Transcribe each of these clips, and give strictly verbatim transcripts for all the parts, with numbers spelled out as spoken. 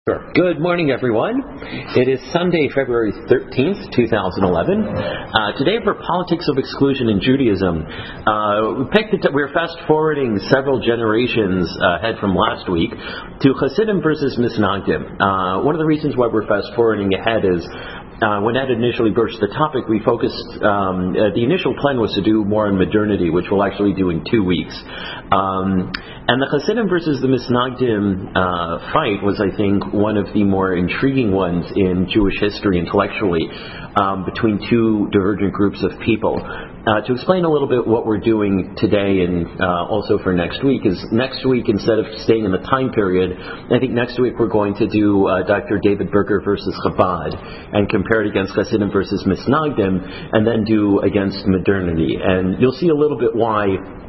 Sure. Good morning, everyone. It is Sunday, February thirteenth, two thousand eleven. Uh, today, for Politics of Exclusion in Judaism, uh, we picked it. We're fast forwarding several generations ahead from last week to Hasidim versus Misnagdim. Uh, one of the reasons why we're fast forwarding ahead is Uh, when Ed initially broached the topic, we focused, um, uh, the initial plan was to do more on modernity, which we'll actually do in two weeks. Um, and the Hasidim versus the Misnagdim uh, fight was, I think, one of the more intriguing ones in Jewish history intellectually, um, between two divergent groups of people. Uh, to explain a little bit what we're doing today and uh, also for next week is next week, instead of staying in the time period, I think next week we're going to do uh, Doctor David Berger versus Chabad and compare it against Hasidim versus Misnagdim, and then do against modernity. And you'll see a little bit why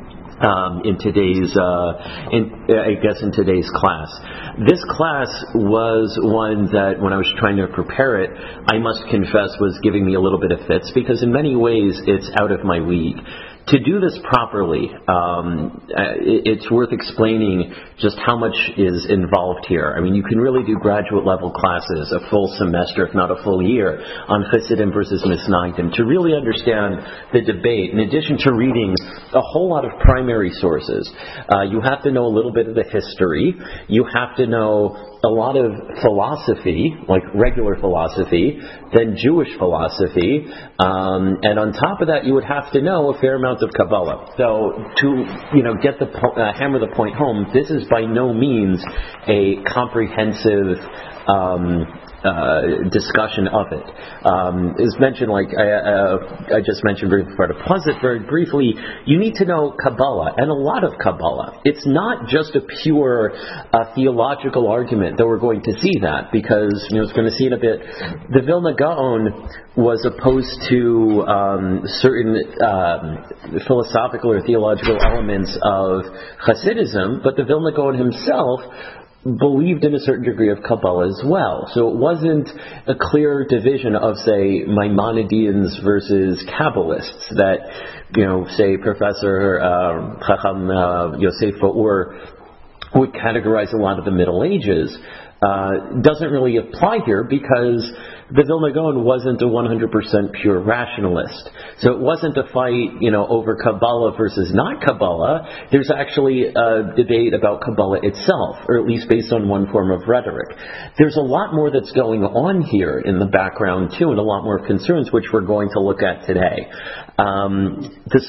Um, in today's, uh, in, I guess in today's class. This class was one that, when I was trying to prepare it, I must confess was giving me a little bit of fits, because in many ways it's out of my league. To do this properly, um, it's worth explaining just how much is involved here. I mean, you can really do graduate level classes, a full semester, if not a full year, on Hasidim versus Misnagdim to really understand the debate. In addition to reading a whole lot of primary sources, uh, you have to know a little bit of the history. You have to know a lot of philosophy, like regular philosophy, then Jewish philosophy, um, and on top of that, you would have to know a fair amount of Kabbalah. So to you know get the po- uh, hammer the point home, this is by no means a comprehensive Um, Uh, discussion of it. Um, as mentioned, like I, uh, I just mentioned very far to pause it very briefly, you need to know Kabbalah, and a lot of Kabbalah. It's not just a pure uh, theological argument, though we're going to see that, because, you know, it's going to see in a bit, the Vilna Gaon was opposed to um, certain um, philosophical or theological elements of Hasidism, but the Vilna Gaon himself believed in a certain degree of Kabbalah as well. So it wasn't a clear division of, say, Maimonideans versus Kabbalists that, you know, say Professor uh, Chacham uh, Yosef Four would categorize a lot of the Middle Ages. Uh, doesn't really apply here, because the Vilna Gaon wasn't a one hundred percent pure rationalist. So it wasn't a fight, you know, over Kabbalah versus not Kabbalah. There's actually a debate about Kabbalah itself, or at least based on one form of rhetoric. There's a lot more that's going on here in the background too, and a lot more concerns, which we're going to look at today. Um, this,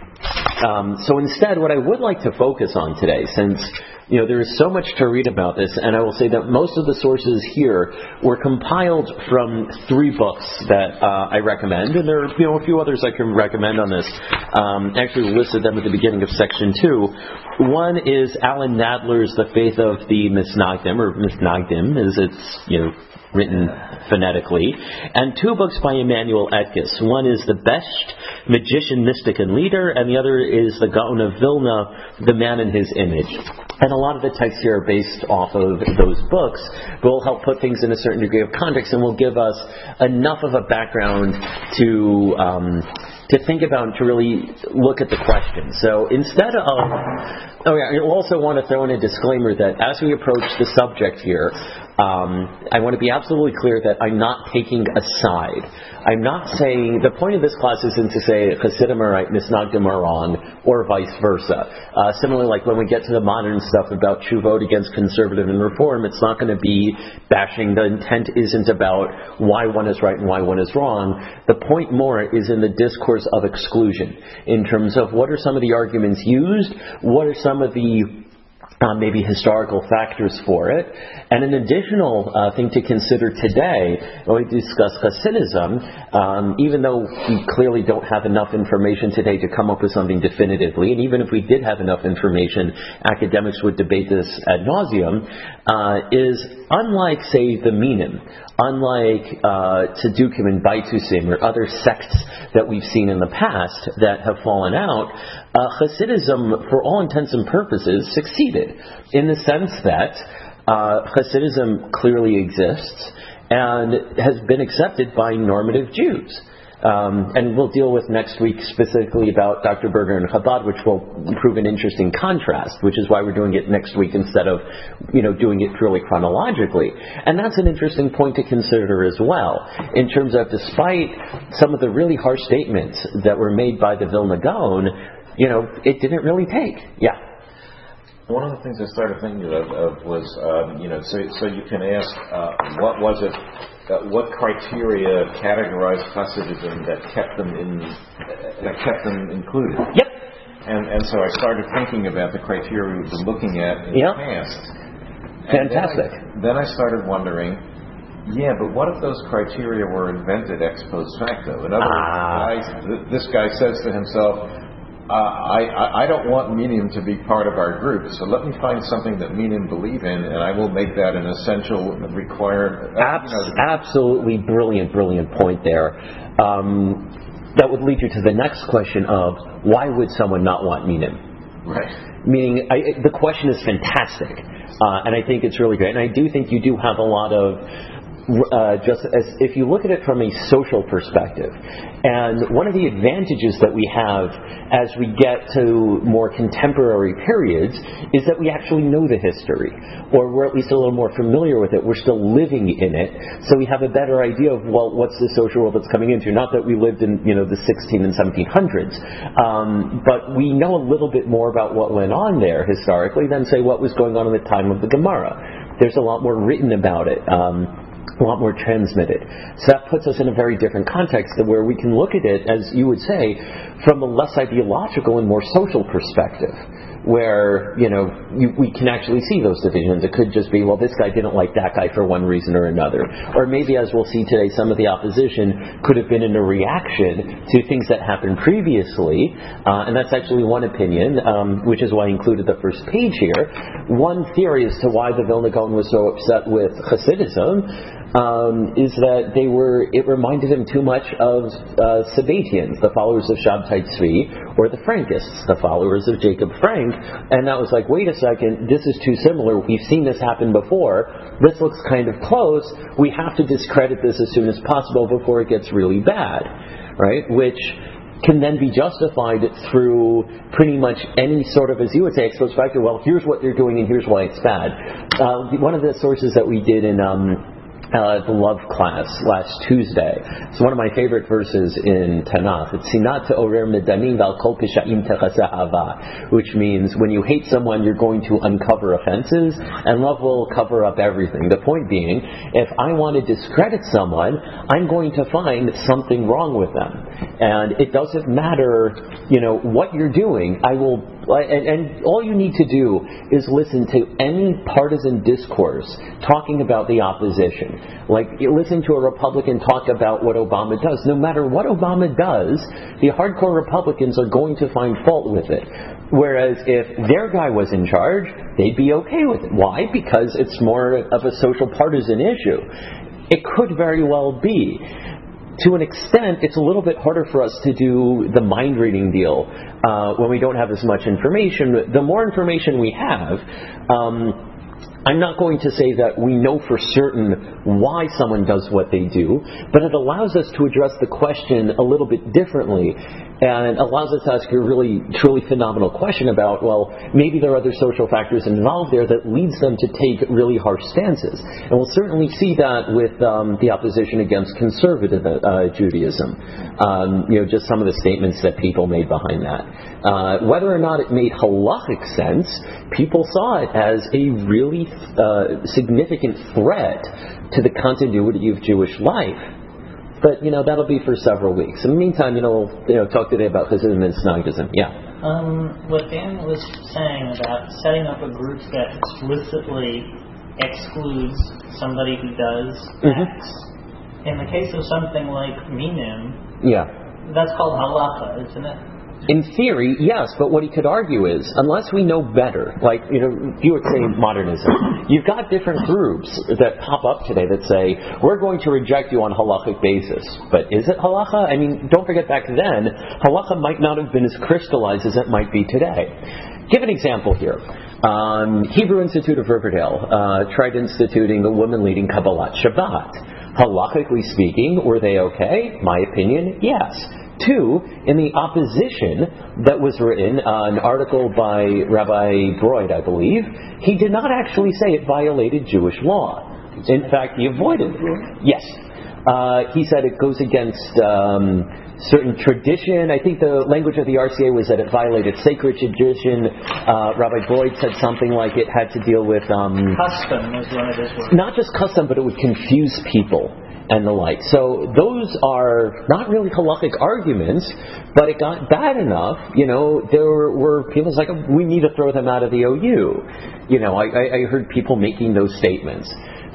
um, so instead, what I would like to focus on today, since you know, there is so much to read about this, and I will say that most of the sources here were compiled from three books that uh, I recommend, and there are, you know, a few others I can recommend on this. Um, I actually listed them at the beginning of section two. One is Alan Nadler's The Faith of the Misnagdim, or Misnagdim, as it's, you know, written phonetically, and two books by Emanuel Etkes. One is The Best Magician, Mystic, and Leader, and the other is The Gaon of Vilna, The Man in His Image. And a lot of the texts here are based off of those books, but will help put things in a certain degree of context, and will give us enough of a background to um, to think about and to really look at the question. So instead of, oh yeah, I also want to throw in a disclaimer that as we approach the subject here, um, I want to be absolutely clear that I'm not taking a side. I'm not saying, the point of this class isn't to say Hasidim are right, Misnagdim are wrong, or vice versa. Uh, similarly, like when we get to the modern stuff about Tshuvot against conservative and reform, it's not going to be bashing. The intent isn't about why one is right and why one is wrong. The point more is in the discourse of exclusion, in terms of what are some of the arguments used, what are some of the Uh, maybe historical factors for it. And an additional uh, thing to consider today, when we discuss Hasidism, um, even though we clearly don't have enough information today to come up with something definitively, and even if we did have enough information, academics would debate this ad nauseum, uh, is unlike, say, the Minim, unlike uh, Tzedukim and Baitusim or other sects that we've seen in the past that have fallen out, uh, Hasidism, for all intents and purposes, succeeded, in the sense that uh, Hasidism clearly exists and has been accepted by normative Jews. Um, and we'll deal with next week specifically about Doctor Berger and Chabad, which will prove an interesting contrast, which is why we're doing it next week instead of, you know, doing it purely chronologically. And that's an interesting point to consider as well, in terms of despite some of the really harsh statements that were made by the Vilna Gaon, you know, it didn't really take. Yeah. One of the things I started thinking of, of was, um, you know, so, so you can ask, uh, what was it, uh, what criteria categorized Hasidism that kept them in, uh, that kept them included? Yep. And and so I started thinking about the criteria we've been looking at in yep. the past. And Fantastic. Then I, then I started wondering, yeah, but what if those criteria were invented ex post facto? In other words, ah. guys, th- this guy says to himself, Uh, I, I, I don't want Minim to be part of our group, so let me find something that Minim believe in, and I will make that an essential required. Uh, Abs- you know, absolutely brilliant, brilliant point there. Um, that would lead you to the next question of why would someone not want Minim? Right. Meaning, I, the question is fantastic, uh, and I think it's really great. And I do think you do have a lot of. Uh, just as if you look at it from a social perspective, and one of the advantages that we have as we get to more contemporary periods is that we actually know the history, or we're at least a little more familiar with it. We're still living in it, so we have a better idea of, well, what's the social world that's coming into. Not that we lived in, you know, the sixteen and seventeen hundreds, um, but we know a little bit more about what went on there historically than, say, what was going on in the time of the Gemara. There's a lot more written about it. Um, a lot more transmitted. So that puts us in a very different context where we can look at it, as you would say, from a less ideological and more social perspective, where, you know, you, we can actually see those divisions. It could just be, well, this guy didn't like that guy for one reason or another. Or maybe, as we'll see today, some of the opposition could have been in a reaction to things that happened previously, uh, and that's actually one opinion, um, which is why I included the first page here. One theory as to why the Vilna Gaon was so upset with Hasidism Um, is that they were, it reminded him too much of uh, Sabbatians, the followers of Shabtai Tzvi, or the Frankists, the followers of Jacob Frank, and that was like, wait a second, this is too similar, we've seen this happen before, this looks kind of close, we have to discredit this as soon as possible before it gets really bad, right? Which can then be justified through pretty much any sort of, as you would say, ex post facto, well, here's what they're doing and here's why it's bad. Uh, one of the sources that we did in um, Uh, the love class last Tuesday. It's one of my favorite verses in Tanakh. It's Sinat Orer Medanim Val Kol Pishaim Techaseh Hava, which means when you hate someone, you're going to uncover offenses, and love will cover up everything. The point being, if I want to discredit someone, I'm going to find something wrong with them, and it doesn't matter, you know, what you're doing. I will. And, and all you need to do is listen to any partisan discourse talking about the opposition. Like, you listen to a Republican talk about what Obama does. No matter what Obama does, the hardcore Republicans are going to find fault with it. Whereas if their guy was in charge, they'd be okay with it. Why? Because it's more of a social partisan issue. It could very well be. To an extent, it's a little bit harder for us to do the mind reading deal uh, when we don't have as much information. The more information we have, um, I'm not going to say that we know for certain why someone does what they do, but it allows us to address the question a little bit differently, and allows us to ask a really, truly phenomenal question about, well, maybe there are other social factors involved there that leads them to take really harsh stances. And we'll certainly see that with um, the opposition against conservative uh, Judaism. Um, you know, just some of the statements that people made behind that. Uh, whether or not it made halachic sense, people saw it as a really uh, significant threat to the continuity of Jewish life. But, you know, that'll be for several weeks. In the meantime, you know, we'll you know, talk today about Hasidism and Snagdism. Yeah. Um, what Dan was saying about setting up a group that explicitly excludes somebody who does mm-hmm. X. In the case of something like Minim, yeah, that's called halacha, isn't it? In theory, yes, but what he could argue is, unless we know better, like, you know, you would say modernism, you've got different groups that pop up today that say, we're going to reject you on halachic basis. But is it halacha? I mean, don't forget back then, halacha might not have been as crystallized as it might be today. Give an example here. Um, Hebrew Institute of Riverdale uh, tried instituting a woman leading Kabbalat Shabbat. Halakhically speaking, were they okay? My opinion, yes. Two, in the opposition that was written, uh, an article by Rabbi Broid, I believe, he did not actually say it violated Jewish law. In fact, he avoided it. Yes. Uh, he said it goes against um, certain tradition. I think the language of the R C A was that it violated sacred tradition. Uh, Rabbi Broid said something like it had to deal with... Um, custom was one of his words. Not just custom, but it would confuse people and the like. So those are not really halakhic arguments, but it got bad enough, you know, there were people like, we need to throw them out of the O U. You know, I, I heard people making those statements.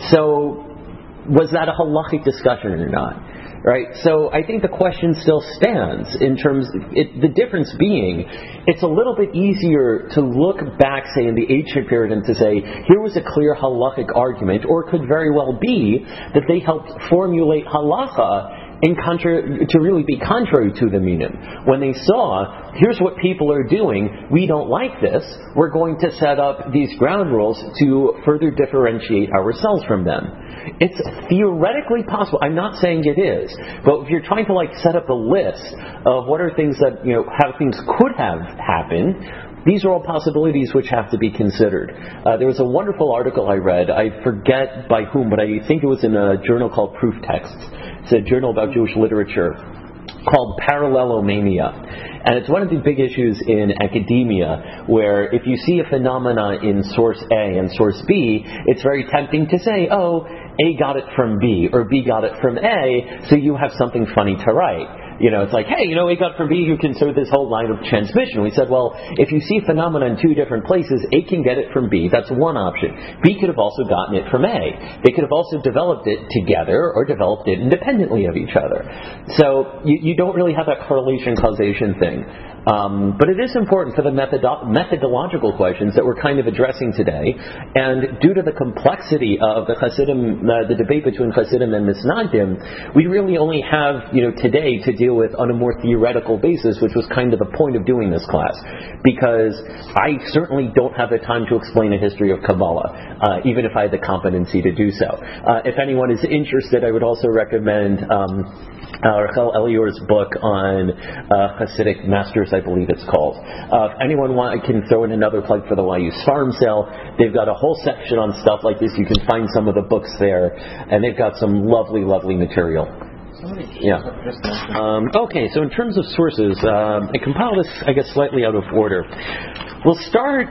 So was that a halakhic discussion or not? Right? So I think the question still stands in terms, it, the difference being, it's a little bit easier to look back, say, in the ancient period and to say, here was a clear halakhic argument, or it could very well be that they helped formulate halacha in contra- to really be contrary to the minim. When they saw, here's what people are doing, we don't like this, we're going to set up these ground rules to further differentiate ourselves from them. It's theoretically possible. I'm not saying it is, but if you're trying to like set up a list of what are things that, you know, how things could have happened, these are all possibilities which have to be considered. Uh, there was a wonderful article I read, I forget by whom, but I think it was in a journal called Proof Texts. It's a journal about Jewish literature called Parallelomania. And it's one of the big issues in academia where if you see a phenomena in source A and source B, it's very tempting to say, oh, A got it from B, or B got it from A, so you have something funny to write. You know, it's like, hey, you know, A got from B, you can sort of this whole line of transmission. We said, well, if you see phenomena in two different places, A can get it from B. That's one option. B could have also gotten it from A. They could have also developed it together or developed it independently of each other. So you, you don't really have that correlation causation thing. Um, but it is important for the methodo- methodological questions that we're kind of addressing today. And due to the complexity of the Hasidim, uh, the debate between Hasidim and Misnagdim, we really only have, you know, today to deal with on a more theoretical basis, which was kind of the point of doing this class. Because I certainly don't have the time to explain a history of Kabbalah, uh, even if I had the competency to do so. Uh, if anyone is interested, I would also recommend um, uh, Rachel Elior's book on uh, Hasidic Masters, I believe it's called. Uh, if anyone want, I can throw in another plug for the Y U's farm sale. They've got a whole section on stuff like this. You can find some of the books there, and they've got some lovely, lovely material. Yeah. Um, okay, so in terms of sources, um, I compiled this, I guess, slightly out of order. We'll start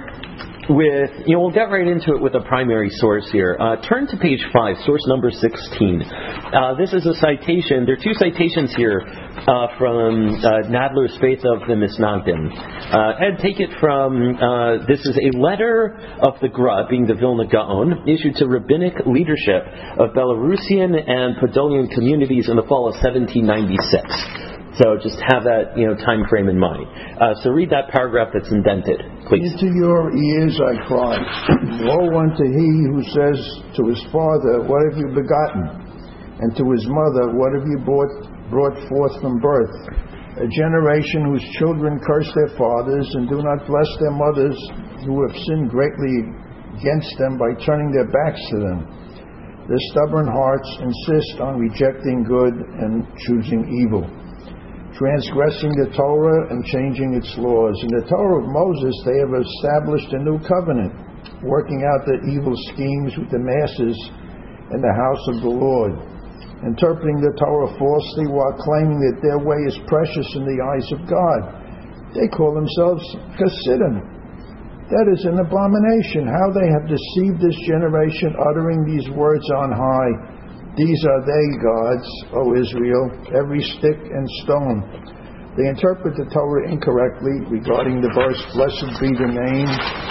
with, you know, we'll get right into it with a primary source here. Uh, turn to page five, source number sixteen. Uh, this is a citation. There are two citations here uh, from uh, Nadler's Faith of the Misnagdim. Uh, Ed, take it from, uh, this is a letter of the Gra, being the Vilna Gaon, issued to rabbinic leadership of Belarusian and Podolian communities in the fall of seventeen ninety-six. So just have that, you know, time frame in mind. Uh, so read that paragraph that's indented, please. Into your ears I cry. Woe unto he who says to his father, what have you begotten? And to his mother, what have you brought, brought forth from birth? A generation whose children curse their fathers and do not bless their mothers, who have sinned greatly against them by turning their backs to them. Their stubborn hearts insist on rejecting good and choosing evil, transgressing the Torah and changing its laws. In the Torah of Moses, they have established a new covenant, working out their evil schemes with the masses in the house of the Lord, interpreting the Torah falsely while claiming that their way is precious in the eyes of God. They call themselves Hasidim. That is an abomination, how they have deceived this generation, uttering these words on high. These are they, gods, O Israel, every stick and stone. They interpret the Torah incorrectly regarding the verse, blessed be the name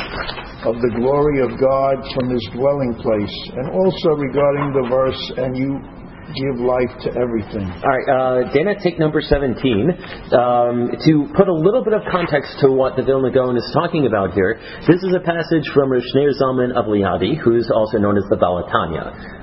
of the glory of God from his dwelling place, and also regarding the verse, and you give life to everything. All right, uh, Dana, take number seventeen. Um, to put a little bit of context to what the Vilna Gaon is talking about here, this is a passage from Rav Shneur Zalman of Liadi, who's also known as the Baal HaTanya.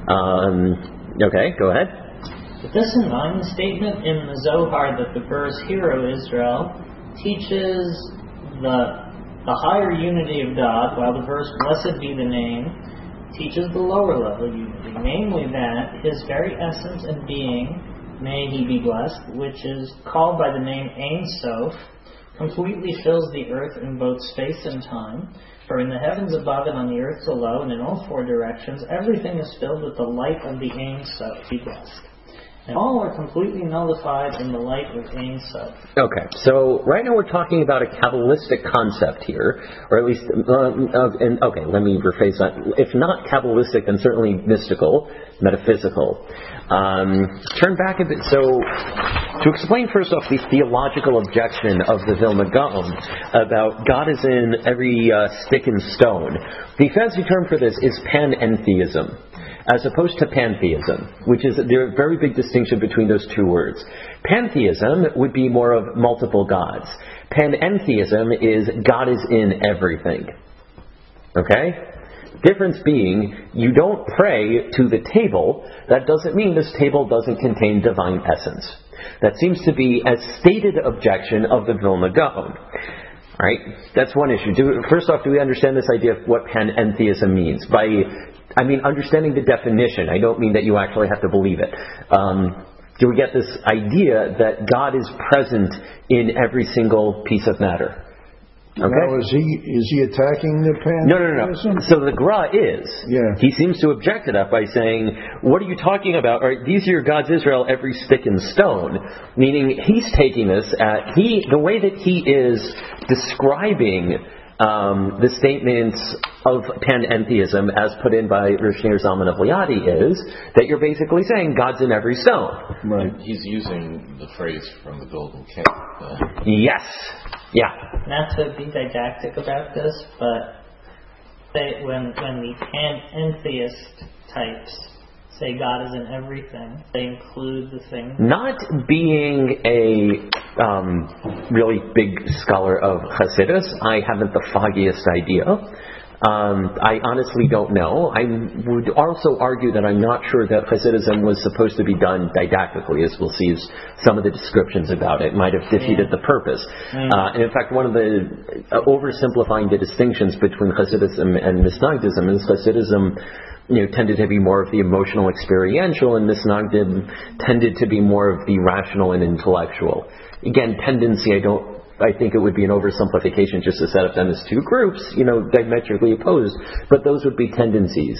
Um, Okay, go ahead. With this in mind, the statement in the Zohar that the verse "Hear, O Israel" teaches the the higher unity of God, while the verse "Blessed be the name" teaches the lower level unity, namely that his very essence and being, may he be blessed, which is called by the name Ein Sof, completely fills the earth in both space and time. For in the heavens above and on the earth below and in all four directions, everything is filled with the light of the Ein Sof, be blessed. And all are completely nullified in the light of Ein Sof. Okay, so right now we're talking about a Kabbalistic concept here, or at least, um, uh, and okay, let me rephrase that. If not Kabbalistic, then certainly mystical, metaphysical. Um, turn back a bit. So, to explain first off the theological objection of the Vilna Gaon about God is in every uh, stick and stone, the fancy term for this is panentheism, as opposed to pantheism, which is there's a very big distinction between those two words. Pantheism would be more of multiple gods. Panentheism is God is in everything. Okay? Difference being, you don't pray to the table. That doesn't mean this table doesn't contain divine essence. That seems to be a stated objection of the Vilna Gaon. Right? That's one issue. Do, first off, do we understand this idea of what panentheism means? By I mean, understanding the definition. I don't mean that you actually have to believe it. Um, do we get this idea that God is present in every single piece of matter? Okay. Now, is he is he attacking the pantheism? No, no, no, no. So the Gra is. Yeah. He seems to object to that by saying, what are you talking about? Or, these are your gods Israel, every stick and stone. Meaning he's taking this at, he, the way that he is describing Um, the statements of panentheism as put in by Rosh Shneur Zalman of Liadi is that you're basically saying God's in every stone. Right. He's using the phrase from the Golden Calf. Uh, yes. Yeah. Not to be didactic about this, but they, when when the panentheist types say God is in everything, they include the thing. Not being a um, really big scholar of Hasidus, I haven't the foggiest idea. Um, I honestly don't know. I would also argue that I'm not sure that Hasidism was supposed to be done didactically, as we'll see some of the descriptions about it might have defeated yeah. the purpose. Mm. Uh, and in fact, one of the uh, oversimplifying the distinctions between Hasidism and Misnagdism is Hasidism you know, tended to be more of the emotional experiential, and Misnagdim tended to be more of the rational and intellectual. Again, tendency, I don't, I think it would be an oversimplification just to set up them as two groups, you know, diametrically opposed, but those would be tendencies.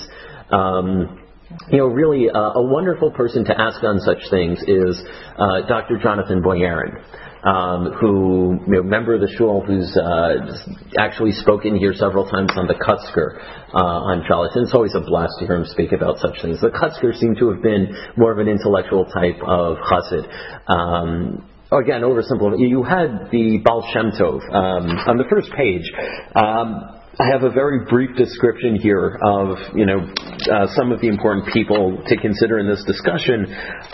Um, you know, really, uh, a wonderful person to ask on such things is uh, Doctor Jonathan Boyarin. Um, who, you know, member of the shul, who's uh, actually spoken here several times on the Kutzker uh, on Shalit. And it's always a blast to hear him speak about such things. The Kutzker seem to have been more of an intellectual type of Chassid. Um, again, oversimplified. You had the Baal Shem Tov um, on the first page. Um, I have a very brief description here of, you know, uh, some of the important people to consider in this discussion.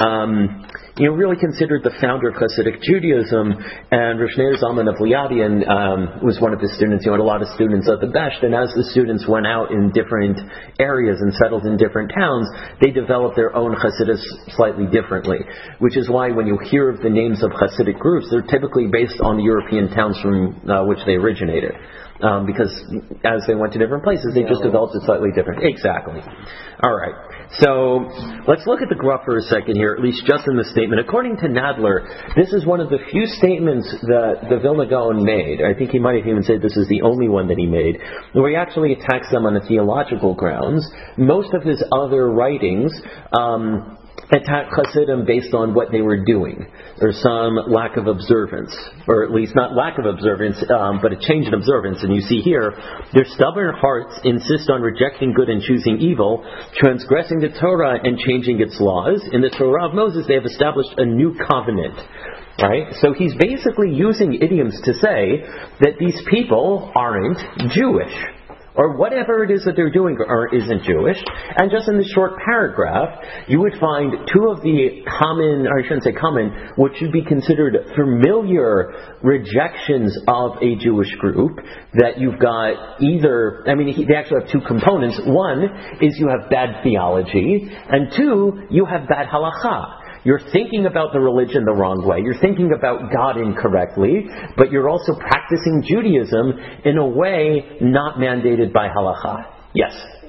Um, you know, really considered the founder of Hasidic Judaism, and Rosh Shneur Zalman of Liadi um, was one of his students. He had a lot of students at the Besht, and as the students went out in different areas and settled in different towns, they developed their own Hasidus slightly differently, which is why when you hear of the names of Hasidic groups, they're typically based on the European towns from uh, which they originated. Um, because as they went to different places, they just developed it slightly different. Exactly. All right. So let's look at the Gra for a second here, at least just in the statement. According to Nadler, this is one of the few statements that the Vilna Gaon made. I think he might have even said this is the only one that he made, where he actually attacks them on the theological grounds. Most of his other writings um, attack Hasidim based on what they were doing, or some lack of observance, or at least not lack of observance, um, but a change in observance. And you see here, their stubborn hearts insist on rejecting good and choosing evil, transgressing the Torah and changing its laws. In the Torah of Moses, they have established a new covenant. Right? So he's basically using idioms to say that these people aren't Jewish, or whatever it is that they're doing or isn't Jewish. And just in this short paragraph, you would find two of the common, or I shouldn't say common, what should be considered familiar rejections of a Jewish group, that you've got either, I mean, they actually have two components. One is you have bad theology, and two, you have bad halakha. You're thinking about the religion the wrong way. You're thinking about God incorrectly, but you're also practicing Judaism in a way not mandated by halakha. Yes?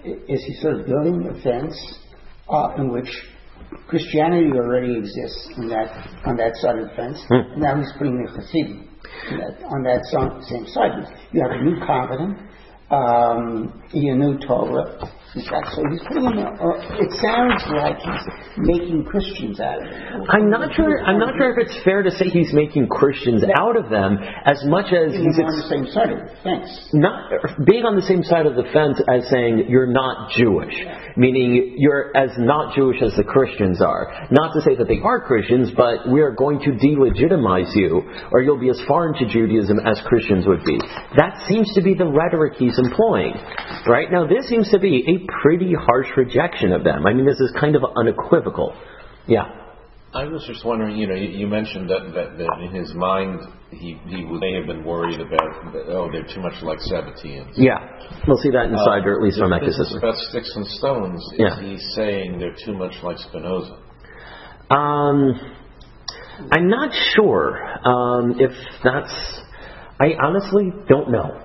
is he sort of building a fence uh, in which Christianity already exists on that on that side of the fence? Hmm. Now he's putting the Hasidim on that, on that same side. You have a new covenant, um, a new Torah. So he's putting in a, uh, it sounds like he's making Christians out of it. I'm not sure. I'm not sure if it's fair to say he's making Christians out of them as much as he's on the same side of the fence. Not being on the same side of the fence as saying you're not Jewish, meaning you're as not Jewish as the Christians are. Not to say that they are Christians, but we are going to delegitimize you, or you'll be as foreign to Judaism as Christians would be. That seems to be the rhetoric he's employing, right? Now, this seems to be a pretty harsh rejection of them. I mean, this is kind of unequivocal. Yeah. I was just wondering, you know, you, you mentioned that, that, that in his mind he, he may have been worried about, that, oh, they're too much like Sabbateans. Yeah. We'll see that inside, uh, or at least from Ecosystem. About sticks and stones, is yeah. he saying they're too much like Spinoza? Um, I'm not sure um, if that's... I honestly don't know.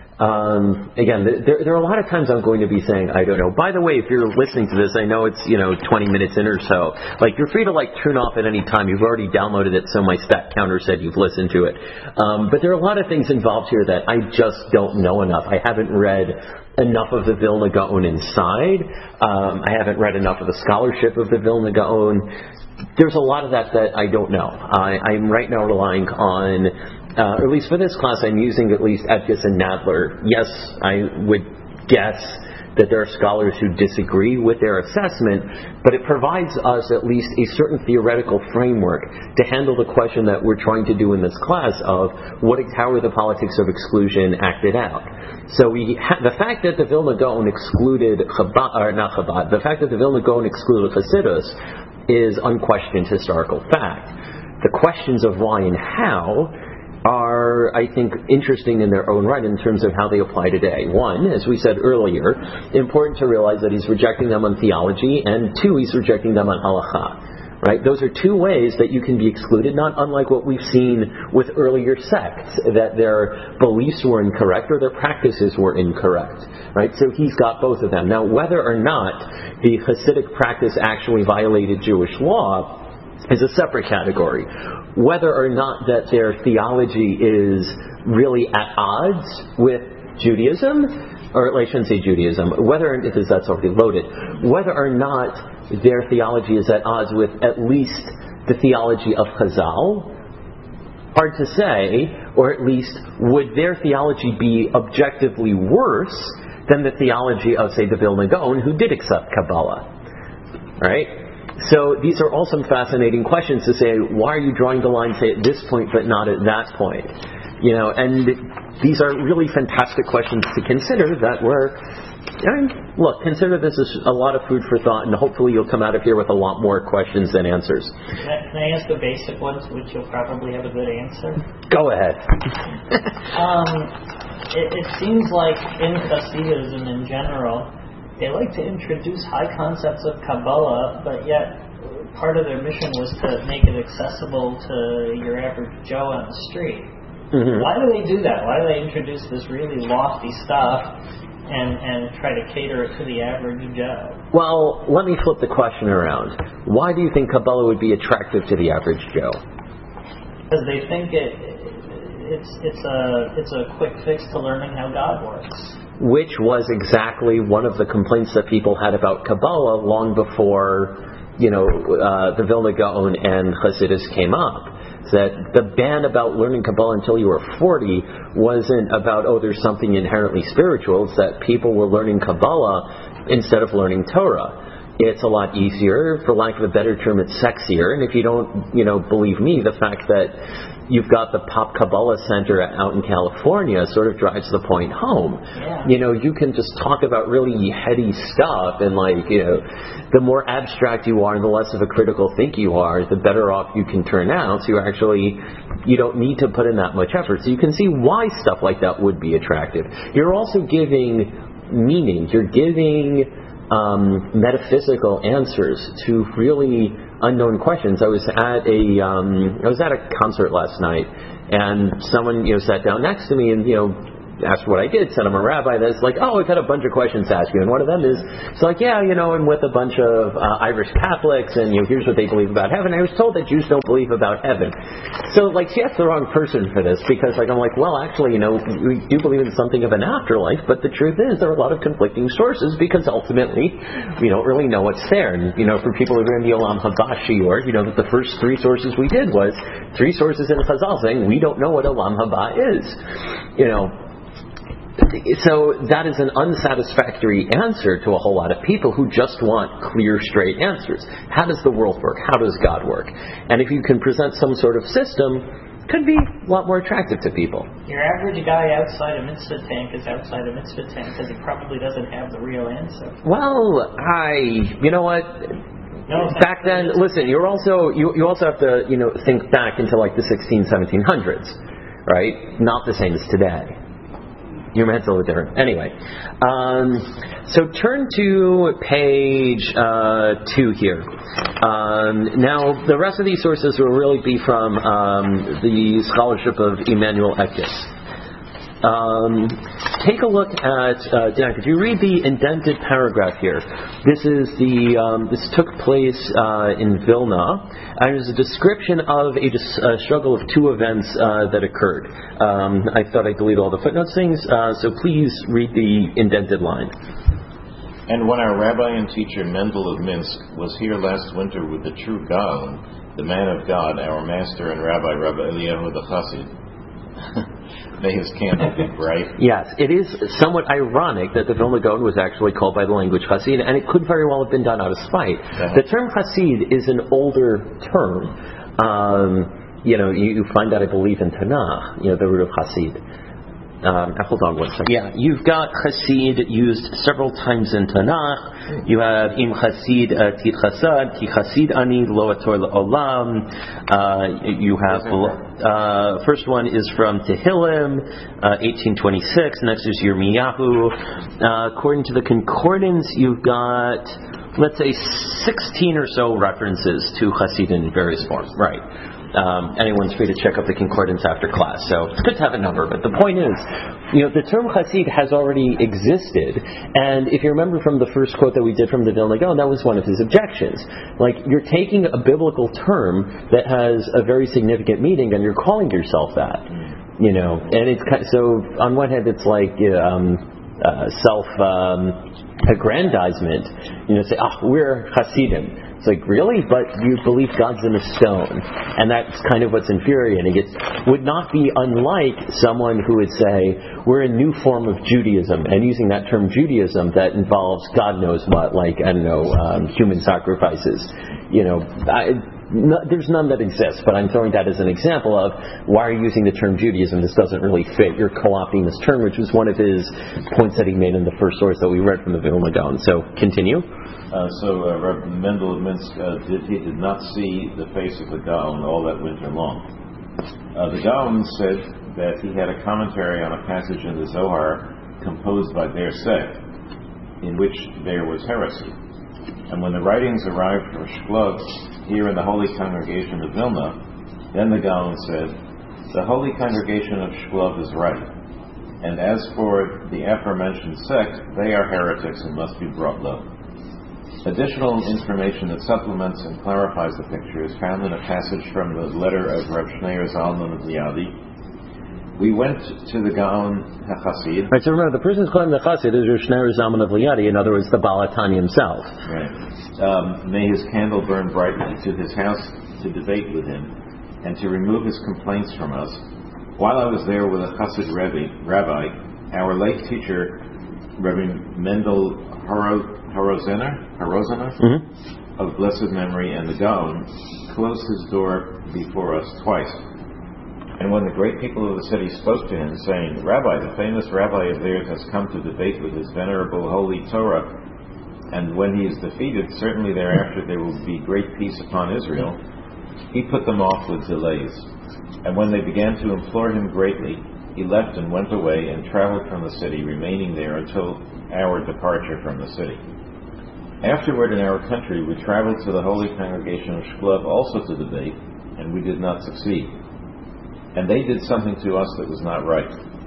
Um, again, there, there are a lot of times I'm going to be saying, I don't know. By the way, if you're listening to this, I know it's, you know, twenty minutes in or so. Like, you're free to, like, turn off at any time. You've already downloaded it, so my stat counter said you've listened to it. Um, but there are a lot of things involved here that I just don't know enough. I haven't read enough of the Vilna Gaon inside. Um, I haven't read enough of the scholarship of the Vilna Gaon. There's a lot of that that I don't know. I, I'm right now relying on... Uh, or at least for this class, I'm using at least Epkus and Nadler. Yes, I would guess that there are scholars who disagree with their assessment, but it provides us at least a certain theoretical framework to handle the question that we're trying to do in this class of what, how are the politics of exclusion acted out. So we ha- the fact that the Vilna Gaon excluded Chabad, or not Chabad, the fact that the Vilna Gaon excluded Hasidus is unquestioned historical fact. The questions of why and how are, I think, interesting in their own right in terms of how they apply today. One, as we said earlier, important to realize that he's rejecting them on theology, and two, he's rejecting them on halacha. Right? Those are two ways that you can be excluded, not unlike what we've seen with earlier sects, that their beliefs were incorrect or their practices were incorrect. Right? So he's got both of them. Now, whether or not the Hasidic practice actually violated Jewish law is a separate category. Whether or not that their theology is really at odds with Judaism, or I shouldn't say Judaism, whether, because that's already loaded, whether or not their theology is at odds with at least the theology of Chazal, hard to say, or at least would their theology be objectively worse than the theology of, say, the Vilna Gaon, who did accept Kabbalah. Right? So these are all some fascinating questions to say, why are you drawing the line, say, at this point but not at that point? You know, and these are really fantastic questions to consider that we're, I mean, look, consider this as a lot of food for thought, and hopefully you'll come out of here with a lot more questions than answers. Can I, can I ask the basic ones, which you'll probably have a good answer? Go ahead. um, it, it seems like in Hasidism in general, they like to introduce high concepts of Kabbalah, but yet part of their mission was to make it accessible to your average Joe on the street. Mm-hmm. Why do they do that? Why do they introduce this really lofty stuff and, and try to cater it to the average Joe? Well, let me flip the question around. Why do you think Kabbalah would be attractive to the average Joe? Because they think it, it's, it's, a, it's a quick fix to learning how God works. Which was exactly one of the complaints that people had about Kabbalah long before, you know, uh, the Vilna Gaon and Hasidus came up. That the ban about learning Kabbalah until you were forty wasn't about, oh, there's something inherently spiritual. It's that people were learning Kabbalah instead of learning Torah. It's a lot easier. For lack of a better term, it's sexier. And if you don't, you know, believe me, the fact that you've got the Pop Kabbalah Center out in California sort of drives the point home. Yeah. You know, you can just talk about really heady stuff, and like, you know, the more abstract you are and the less of a critical think you are, the better off you can turn out. So you actually, you don't need to put in that much effort. So you can see why stuff like that would be attractive. You're also giving meaning. You're giving um, metaphysical answers to really unknown questions. I was at a um, I was at a concert last night, and someone, you know, sat down next to me, and, you know, asked what I did, sent him a rabbi that's like, oh, I've got a bunch of questions to ask you. And one of them is, it's like, yeah, you know, I'm with a bunch of uh, Irish Catholics, and you know, here's what they believe about heaven. I was told that Jews don't believe about heaven. So, like, she asked the wrong person for this, because, like, I'm like, well, actually, you know, we do believe in something of an afterlife, but the truth is there are a lot of conflicting sources, because ultimately we don't really know what's there. And, you know, for people who are in the Olam Haba shiur, you know that the first three sources we did was three sources in Chazal saying we don't know what Olam Haba is. You know, so that is an unsatisfactory answer to a whole lot of people who just want clear, straight answers. How does the world work? How does God work? And if you can present some sort of system, it could be a lot more attractive to people. Your average guy outside a mitzvah tank is outside a mitzvah tank because he probably doesn't have the real answer. Well, I, you know what? No, back then, listen, you're also, you, you also have to, you know, think back into like the sixteen, seventeen hundreds, right? Not the same as today. Your man's a little different. Anyway, um, so turn to page uh, two here. Um, now, the rest of these sources will really be from um, the scholarship of Emmanuel Eckes. Um, take a look at uh, Dan. If you read the indented paragraph here, this is the um, this took place uh, in Vilna, and there's a description of a, dis- a struggle of two events uh, that occurred. Um, I thought I'd delete all the footnotes things, uh, so please read the indented line. And when our rabbi and teacher Mendel of Minsk was here last winter with the true Gaon, the man of God, our master and rabbi, Rabbi Eliyahu the Chassid. May his candle be bright. Yes, it is somewhat ironic that the Vilna Gaon was actually called by the language Hasid, and it could very well have been done out of spite. Uh-huh. The term Hasid is an older term. Um, you know, you, you find that, I believe, in Tanakh, you know, the root of Hasid. Um, hold on one second. Yeah, you've got Hasid used several times in Tanakh. You have Im Hasid Tit Chasad, Ki Hasid Ani Lo Ator Olam. Uh, you have uh, first one is from Tehillim, uh, eighteen twenty-six. Next is Yirmiyahu. Uh, according to the concordance, you've got, let's say, sixteen or so references to Hasid in various forms. Right. Um, anyone's free to check up the concordance after class, so it's good to have a number. But the point is, you know, the term Hasid has already existed, and if you remember from the first quote that we did from the Vilna Gaon, that was one of his objections. Like, you're taking a biblical term that has a very significant meaning, and you're calling yourself that, you know. And it's kind of, so on one hand, it's like um, uh, self um, aggrandizement. You know, say, ah, oh, we're Hasidim. It's like, really? But you believe God's in a stone. And that's kind of what's infuriating. It would not be unlike someone who would say, we're a new form of Judaism, and using that term Judaism that involves God knows what, like, I don't know, um, human sacrifices. You know, I, no, there's none that exists, but I'm throwing that as an example of why are you using the term Judaism? This doesn't really fit. You're co-opting this term, which was one of his points that he made in the first source that we read from the Vilna Gaon. So, continue. Uh, so uh, Rabbi Mendel of Minsk, uh, did, he did not see the face of the Gaon all that winter long. Uh, the Gaon said that he had a commentary on a passage in the Zohar composed by their sect, in which there was heresy. And when the writings arrived from Shklov here in the Holy Congregation of Vilna, then the Gaon said, the Holy Congregation of Shklov is right. And as for the aforementioned sect, they are heretics and must be brought low. Additional information that supplements and clarifies the picture is found in a passage from the letter of Reb Shneir Zalman of Liadi. We went to the Gaon HaChasid. Right, so remember, the person who's calling the Chassid is Reb Shneir Zalman of Liadi, in other words, the Baal HaTanya himself. Right. Um, may his candle burn brightly, to his house to debate with him and to remove his complaints from us. While I was there with a Chassid Rebbe, rabbi, our late teacher, Rabbi Mendel Haro, Harozener, Harozener mm-hmm. of blessed memory, and the Gaon closed his door before us twice. And when the great people of the city spoke to him, saying, Rabbi, the famous rabbi of theirs has come to debate with his venerable holy Torah, and when he is defeated, certainly thereafter there will be great peace upon Israel, he put them off with delays. And when they began to implore him greatly, he left and went away and traveled from the city, remaining there until our departure from the city. Afterward, in our country, we traveled to the Holy Congregation of Shklov also to debate, and we did not succeed. And they did something to us that was not right.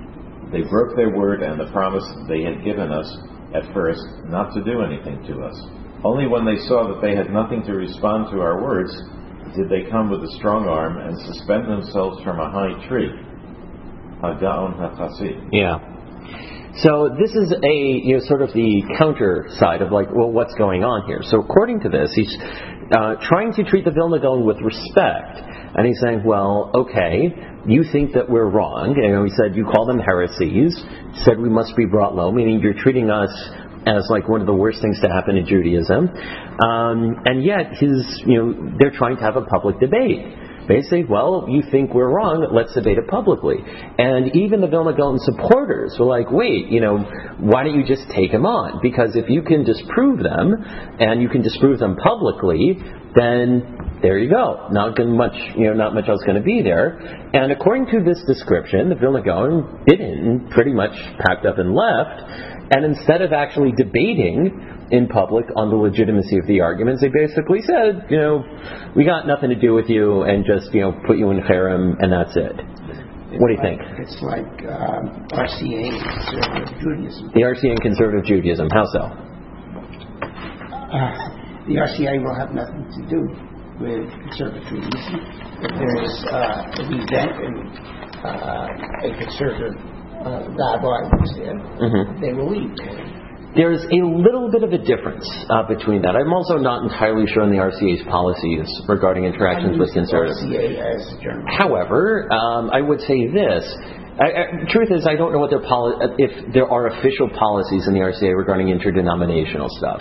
They broke their word and the promise they had given us at first not to do anything to us. Only when they saw that they had nothing to respond to our words did they come with a strong arm and suspend themselves from a high tree. Hagaon HaChasi. Yeah. So this is a, you know, sort of the counter side of like, well, what's going on here? So according to this, he's uh, trying to treat the Vilna Gaon with respect. And he's saying, well, okay, you think that we're wrong. You know, he said, you call them heresies, said we must be brought low, meaning you're treating us as like one of the worst things to happen in Judaism. Um, and yet, his, you know, they're trying to have a public debate. They say, well, you think we're wrong, let's debate it publicly. And even the Vilna Gaon supporters were like, wait, you know, why don't you just take him on? Because if you can disprove them, and you can disprove them publicly, then there you go. Not gonna much, you know, not much else going to be there. And according to this description, the Vilna Gaon didn't, pretty much packed up and left. And instead of actually debating in public on the legitimacy of the arguments, they basically said, you know, we got nothing to do with you, and just, you know, put you in cherem, and that's it. It's what do you like, think? It's like um, R C A and conservative Judaism. The R C A and conservative Judaism. How so? Uh, the R C A will have nothing to do with conservative Judaism. If there's uh, an event and uh, a conservative uh, rabbi was there, mm-hmm. they will leave. There's a little bit of a difference uh, between that. I'm also not entirely sure on the R C A's policies regarding interactions with conservatives. However, um, I would say this. I, I, truth is, I don't know what their poli- if there are official policies in the R C A regarding interdenominational stuff.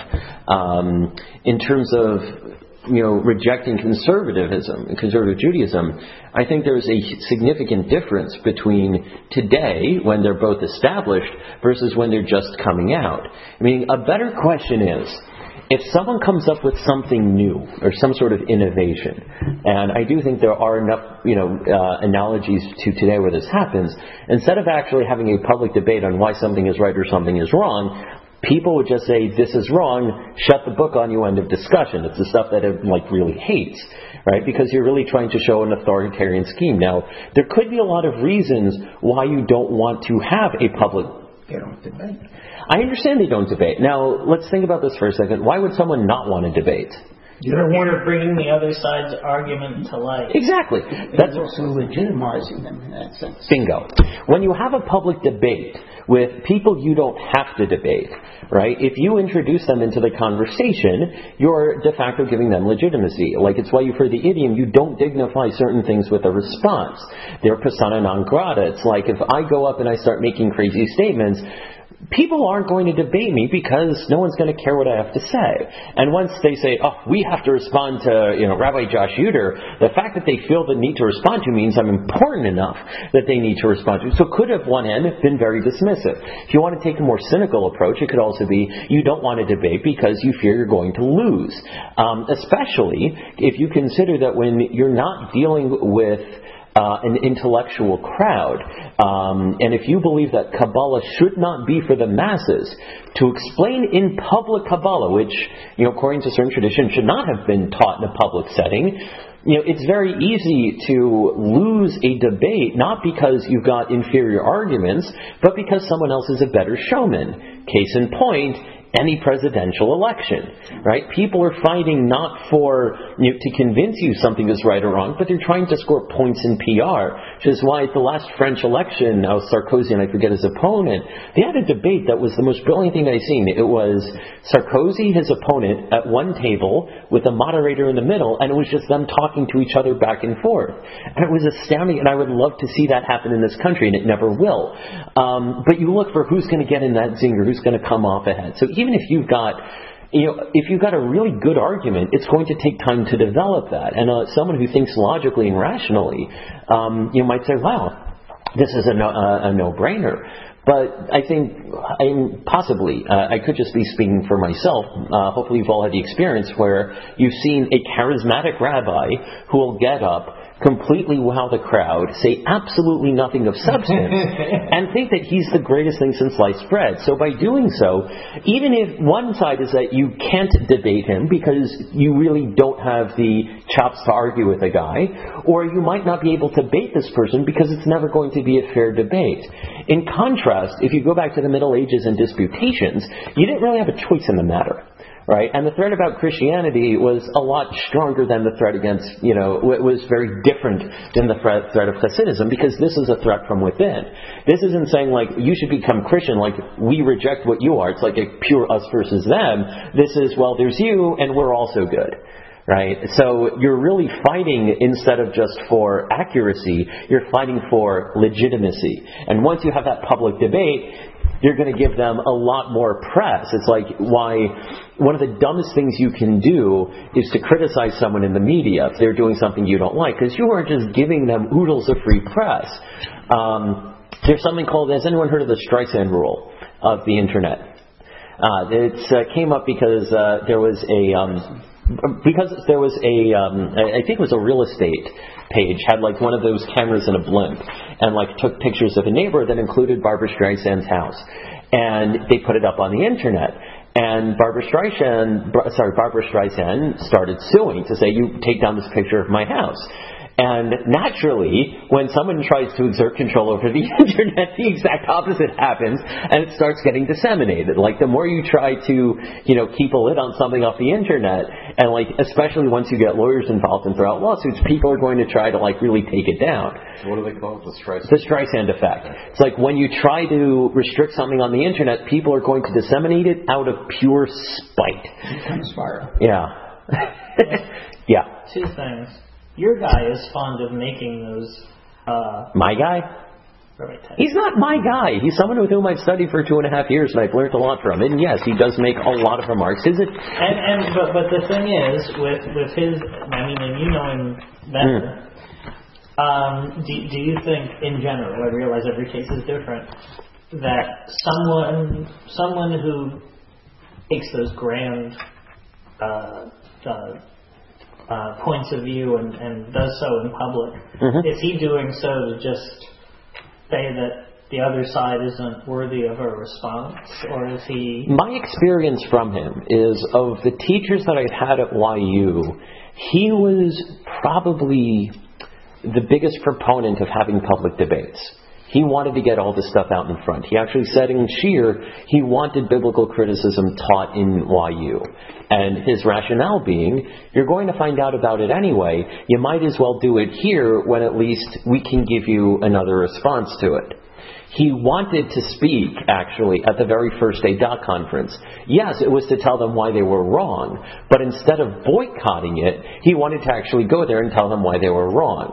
Um, in terms of, you know, rejecting conservatism and conservative Judaism, I think there's a significant difference between today, when they're both established, versus when they're just coming out. I mean, a better question is, if someone comes up with something new or some sort of innovation, and I do think there are enough, you know, uh, analogies to today where this happens, instead of actually having a public debate on why something is right or something is wrong, people would just say, this is wrong, shut the book on you, end of discussion. It's the stuff that it like really hates, right? Because you're really trying to show an authoritarian scheme. Now, there could be a lot of reasons why you don't want to have a public... They don't debate. I understand they don't debate. Now, let's think about this for a second. Why would someone not want to debate? You're, you're bringing the other side's argument to light. Exactly. That's also legitimizing them in that sense. Bingo. When you have a public debate with people you don't have to debate, right? If you introduce them into the conversation, you're de facto giving them legitimacy. Like, it's why you've heard the idiom, you don't dignify certain things with a response. They're persona non grata. It's like if I go up and I start making crazy statements, people aren't going to debate me because no one's going to care what I have to say. And once they say, oh, we have to respond to, you know, Rabbi Josh Uter, the fact that they feel the need to respond to means I'm important enough that they need to respond to. So could have one end been very dismissive. If you want to take a more cynical approach, it could also be you don't want to debate because you fear you're going to lose. Um, especially if you consider that when you're not dealing with Uh, an intellectual crowd. Um, and if you believe that Kabbalah should not be for the masses, to explain in public Kabbalah, which, you know, according to certain traditions, should not have been taught in a public setting, you know, it's very easy to lose a debate, not because you've got inferior arguments, but because someone else is a better showman. Case in point, any presidential election, right? People are fighting not for, you know, to convince you something is right or wrong, but they're trying to score points in P R, which is why at the last French election, now Sarkozy and I forget his opponent, they had a debate that was the most brilliant thing I've seen. It was Sarkozy, his opponent, at one table with a moderator in the middle, and it was just them talking to each other back and forth. And it was astounding, and I would love to see that happen in this country, and it never will. Um, but you look for who's going to get in that zinger, who's going to come off ahead. So even if you've got, you know, if you've got a really good argument, it's going to take time to develop that. And uh, someone who thinks logically and rationally, um, you might say, wow, this is a, no, uh, a no-brainer. But I think, I mean, possibly, uh, I could just be speaking for myself. Uh, hopefully you've all had the experience where you've seen a charismatic rabbi who will get up, completely wow the crowd, say absolutely nothing of substance, and think that he's the greatest thing since sliced bread. So by doing so, even if one side is that you can't debate him because you really don't have the chops to argue with a guy, or you might not be able to bait this person because it's never going to be a fair debate. In contrast, if you go back to the Middle Ages and disputations, you didn't really have a choice in the matter. Right? And the threat about Christianity was a lot stronger than the threat against, you know, it was very different than the threat, threat of Hasidism, because this is a threat from within. This isn't saying, like, you should become Christian, like, we reject what you are. It's like a pure us versus them. This is, well, there's you, and we're also good. Right? So you're really fighting, instead of just for accuracy, you're fighting for legitimacy. And once you have that public debate, you're going to give them a lot more press. It's like why one of the dumbest things you can do is to criticize someone in the media if they're doing something you don't like, because you are just giving them oodles of free press. Um, there's something called, has anyone heard of the Streisand rule of the internet? Uh, it uh, came up because uh, there was a... Um, Because there was a, um, I think it was a real estate page, had like one of those cameras in a blimp, and like took pictures of a neighbor that included Barbra Streisand's house, and they put it up on the internet. And Barbra Streisand, sorry, Barbra Streisand started suing to say, you take down this picture of my house. And naturally, when someone tries to exert control over the internet, the exact opposite happens, and it starts getting disseminated. Like, the more you try to, you know, keep a lid on something off the internet, and like, especially once you get lawyers involved and throw out lawsuits, people are going to try to like really take it down. So what do they call it? The Streisand? The Streisand effect. It's like when you try to restrict something on the internet, people are going to disseminate it out of pure spite. It comes fire. Yeah. Yeah. Two things. Your guy is fond of making those... Uh, my guy? He's not my guy. He's someone with whom I've studied for two and a half years, and I've learned a lot from. And yes, he does make a lot of remarks. Is it? And, and but, but the thing is, with with his... I mean, and you know him better. Mm. Um, do, do you think, in general, I realize every case is different, that someone someone who takes those grand... Uh, uh, Uh, points of view and, and does so in public, mm-hmm. is he doing so to just say that the other side isn't worthy of a response, or is he... My experience from him is, of the teachers that I've had at Y U, he was probably the biggest proponent of having public debates. He wanted to get all this stuff out in front. He actually said in Sheer he wanted biblical criticism taught in Y U. And his rationale being, you're going to find out about it anyway. You might as well do it here when at least we can give you another response to it. He wanted to speak, actually, at the very first A D O C conference. Yes, it was to tell them why they were wrong. But instead of boycotting it, he wanted to actually go there and tell them why they were wrong.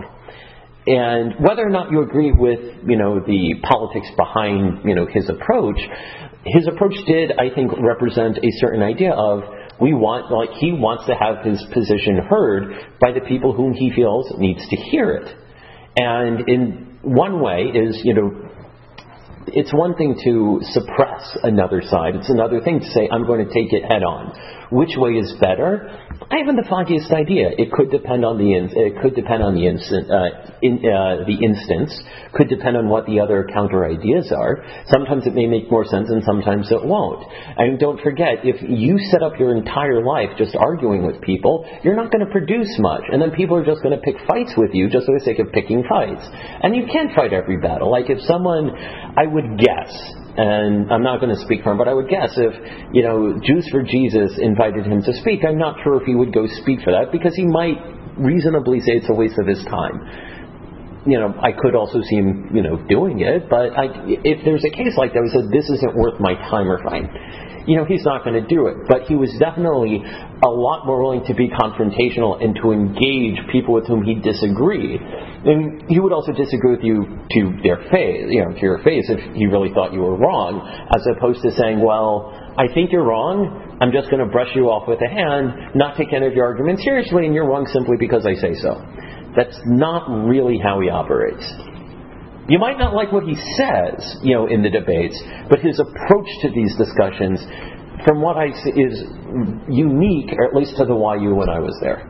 And whether or not you agree with, you know, the politics behind, you know, his approach, his approach did, I think, represent a certain idea of, we want, like, he wants to have his position heard by the people whom he feels needs to hear it. And in one way is, you know, it's one thing to suppress another side. It's another thing to say, I'm going to take it head on. Which way is better? I haven't the foggiest idea. It could depend on the in, it could depend on the instant, uh, in, uh, the instance. Could depend on what the other counter ideas are. Sometimes it may make more sense, and sometimes it won't. And don't forget, if you set up your entire life just arguing with people, you're not going to produce much. And then people are just going to pick fights with you just for the sake of picking fights. And you can't fight every battle. Like if someone, I would guess, and I'm not going to speak for him, but I would guess if, you know, Jews for Jesus invited him to speak, I'm not sure if he would go speak for that, because he might reasonably say it's a waste of his time. You know, I could also see him, you know, doing it, but I, if there's a case like that, he said, this isn't worth my time or fine, you know, he's not going to do it. But he was definitely a lot more willing to be confrontational and to engage people with whom he disagreed. And he would also disagree with you to their face, you know, to your face if he really thought you were wrong, as opposed to saying, well, I think you're wrong, I'm just going to brush you off with a hand, not take any of your arguments seriously, and you're wrong simply because I say so. That's not really how he operates. You might not like what he says, you know, in the debates, but his approach to these discussions, from what I see, is unique, or at least to the Y U when I was there.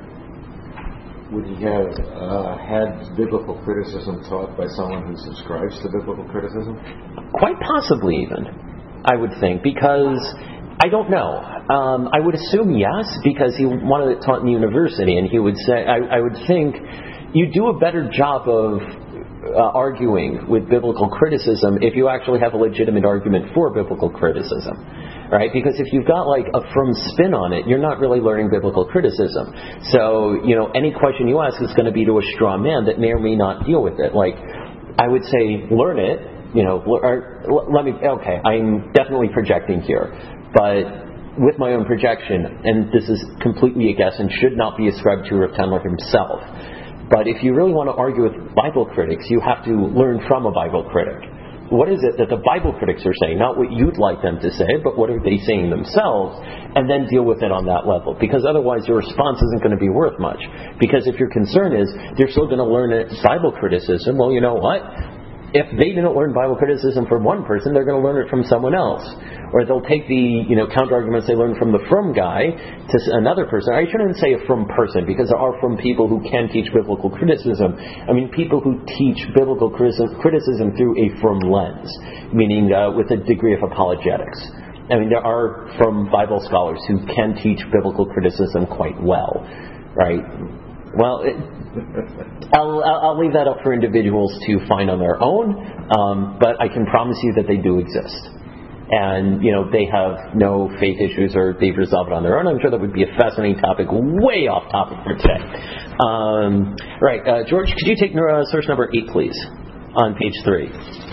Would he have uh, had biblical criticism taught by someone who subscribes to biblical criticism? Quite possibly, even, I would think, because I don't know. Um, I would assume yes, because he wanted it taught in university, and he would say, I, I would think, you do a better job of uh, arguing with biblical criticism if you actually have a legitimate argument for biblical criticism, right? Because if you've got like a firm spin on it, you're not really learning biblical criticism. So, you know, any question you ask is going to be to a straw man that may or may not deal with it. Like, I would say, learn it, you know, or, let me, okay, I'm definitely projecting here. But with my own projection, and this is completely a guess and should not be ascribed to Rav Tendler himself, but if you really want to argue with Bible critics, you have to learn from a Bible critic. What is it that the Bible critics are saying? Not what you'd like them to say, but what are they saying themselves, and then deal with it on that level. Because otherwise your response isn't going to be worth much. Because if your concern is they're still going to learn Bible criticism, well, you know what? If they didn't learn Bible criticism from one person, they're going to learn it from someone else. Or they'll take the, you know, counter-arguments they learned from the frum guy to another person. I shouldn't say a frum person, because there are frum people who can teach biblical criticism. I mean, people who teach biblical criticism through a frum lens, meaning uh, with a degree of apologetics. I mean, there are frum Bible scholars who can teach biblical criticism quite well, right? Well, it, I'll, I'll leave that up for individuals to find on their own, um, but I can promise you that they do exist. And, you know, they have no faith issues or they've resolved it on their own. I'm sure that would be a fascinating topic, way off topic for today. Um, right, uh, George, could you take uh, source number eight, please, on page three?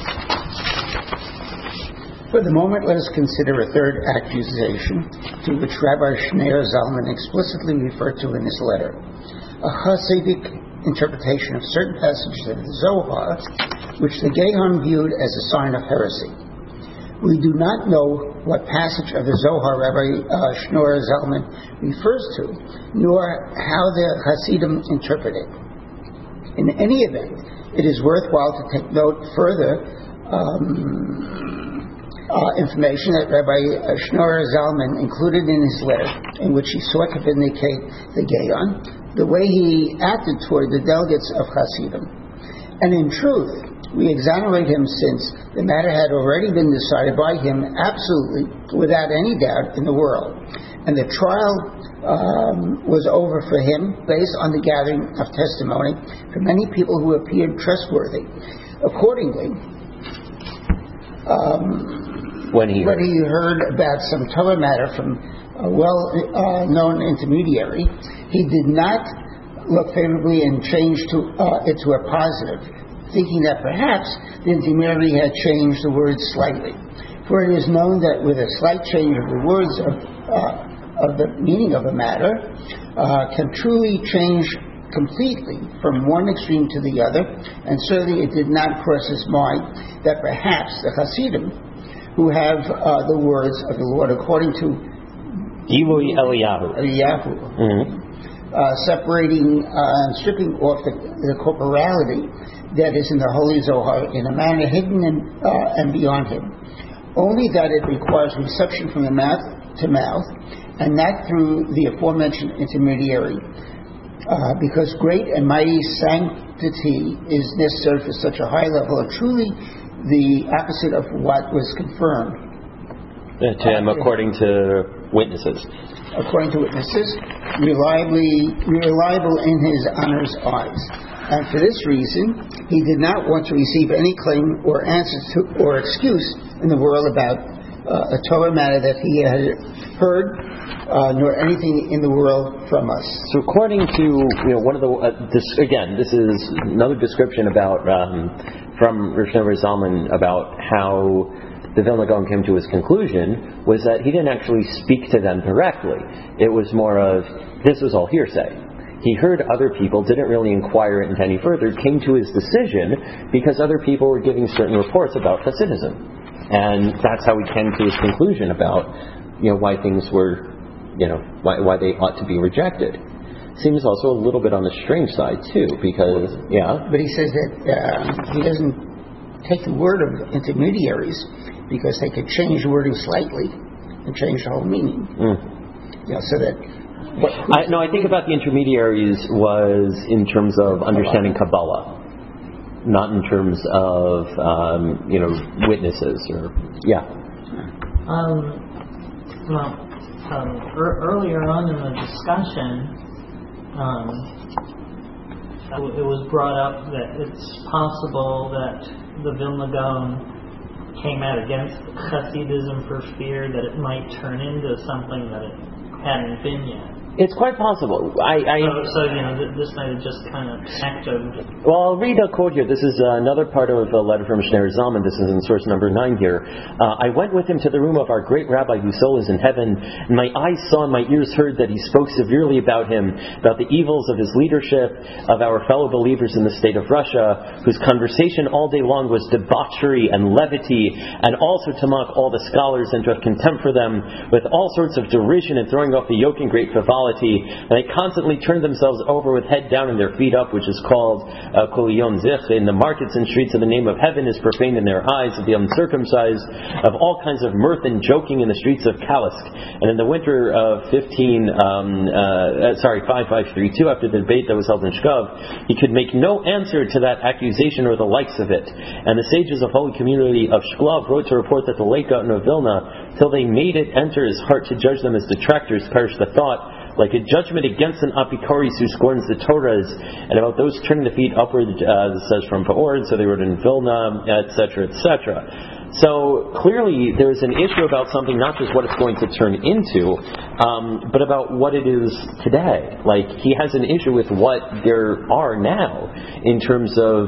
For the moment, let us consider a third accusation to which Rabbi Shneur Zalman explicitly referred to in his letter. A Hasidic interpretation of certain passages of the Zohar, which the Gehan viewed as a sign of heresy. We do not know what passage of the Zohar Rabbi uh, Shneur Zalman refers to, nor how the Hasidim interpret it. In any event, it is worthwhile to take note further um, uh, information that Rabbi Shneur Zalman included in his letter, in which he sought to vindicate the Gehan, the way he acted toward the delegates of Hasidim. And in truth, we exonerate him since the matter had already been decided by him absolutely, without any doubt in the world. And the trial um, was over for him based on the gathering of testimony from many people who appeared trustworthy. Accordingly, um, when, he when he heard about some Torah matter from a well-known uh, intermediary, he did not look favorably and change to, uh, it to a positive, thinking that perhaps the intermediary had changed the words slightly. For it is known that with a slight change of the words of, uh, of the meaning of a matter, uh, can truly change completely from one extreme to the other, and certainly it did not cross his mind that perhaps the Hasidim, who have uh, the words of the Lord according to Ilui Eliyahu. Eliyahu. Mm-hmm. Uh, separating uh, and stripping off the, the corporality that is in the Holy Zohar in a manner hidden and, uh, and beyond him. Only that it requires reception from the mouth to mouth, and not through the aforementioned intermediary, uh, because great and mighty sanctity is necessary for such a high level, or truly the opposite of what was confirmed. To him, according to witnesses. According to witnesses, reliably, reliable in his honor's eyes. And for this reason, he did not want to receive any claim or answer to, or excuse in the world about uh, a Torah matter that he had heard, uh, nor anything in the world from us. So according to, you know, one of the, uh, this, again, this is another description about, um, from Rav Shneur Zalman about how the Vilna Gaon came to his conclusion was that he didn't actually speak to them directly. It was more of, this was all hearsay. He heard other people, didn't really inquire into any further, came to his decision because other people were giving certain reports about Hasidism. And that's how he came to his conclusion about, you know, why things were, you know, why, why they ought to be rejected. Seems also a little bit on the strange side, too, because, yeah. But he says that uh, he doesn't take the word of intermediaries because they could change the wording slightly and change the whole meaning. Mm. You know, so that... What, I, no, I think about the intermediaries was in terms of understanding Kabbalah, not in terms of, um, you know, witnesses or... Yeah. Um, Well, um, er, earlier on in the discussion, um, it was brought up that it's possible that the Vilna Gaon came out against Hasidism for fear that it might turn into something that it hadn't been yet. It's quite possible. I, I so, so, you know, th- this might have just kind of echoed. Well, I'll read a quote here. This is uh, another part of a letter from Shneur Zalman. This is in source number nine here. Uh, I went with him to the room of our great rabbi whose soul is in heaven, and my eyes saw and my ears heard that he spoke severely about him, about the evils of his leadership, of our fellow believers in the state of Russia, whose conversation all day long was debauchery and levity, and also to mock all the scholars and to have contempt for them, with all sorts of derision and throwing off the yoke and great frivolity. And they constantly turned themselves over with head down and their feet up, which is called kuliyon zich. In the markets and streets of the name of heaven is profaned in their eyes of the uncircumcised, of all kinds of mirth and joking in the streets of Kalisk. And in the winter of fifteen, um, uh, sorry, five five three two, after the debate that was held in Shkov, he could make no answer to that accusation or the likes of it. And the sages of holy community of Shklov wrote to report that the late Gaon of Vilna, till they made it enter his heart to judge them as detractors, perished the thought, like a judgment against an apikoris who scorns the Torahs, and about those turning the feet upward, uh, it says from Pa'or, so they wrote in Vilna, et cetera, et cetera. So clearly there's an issue about something, not just what it's going to turn into, um, but about what it is today. Like, he has an issue with what there are now in terms of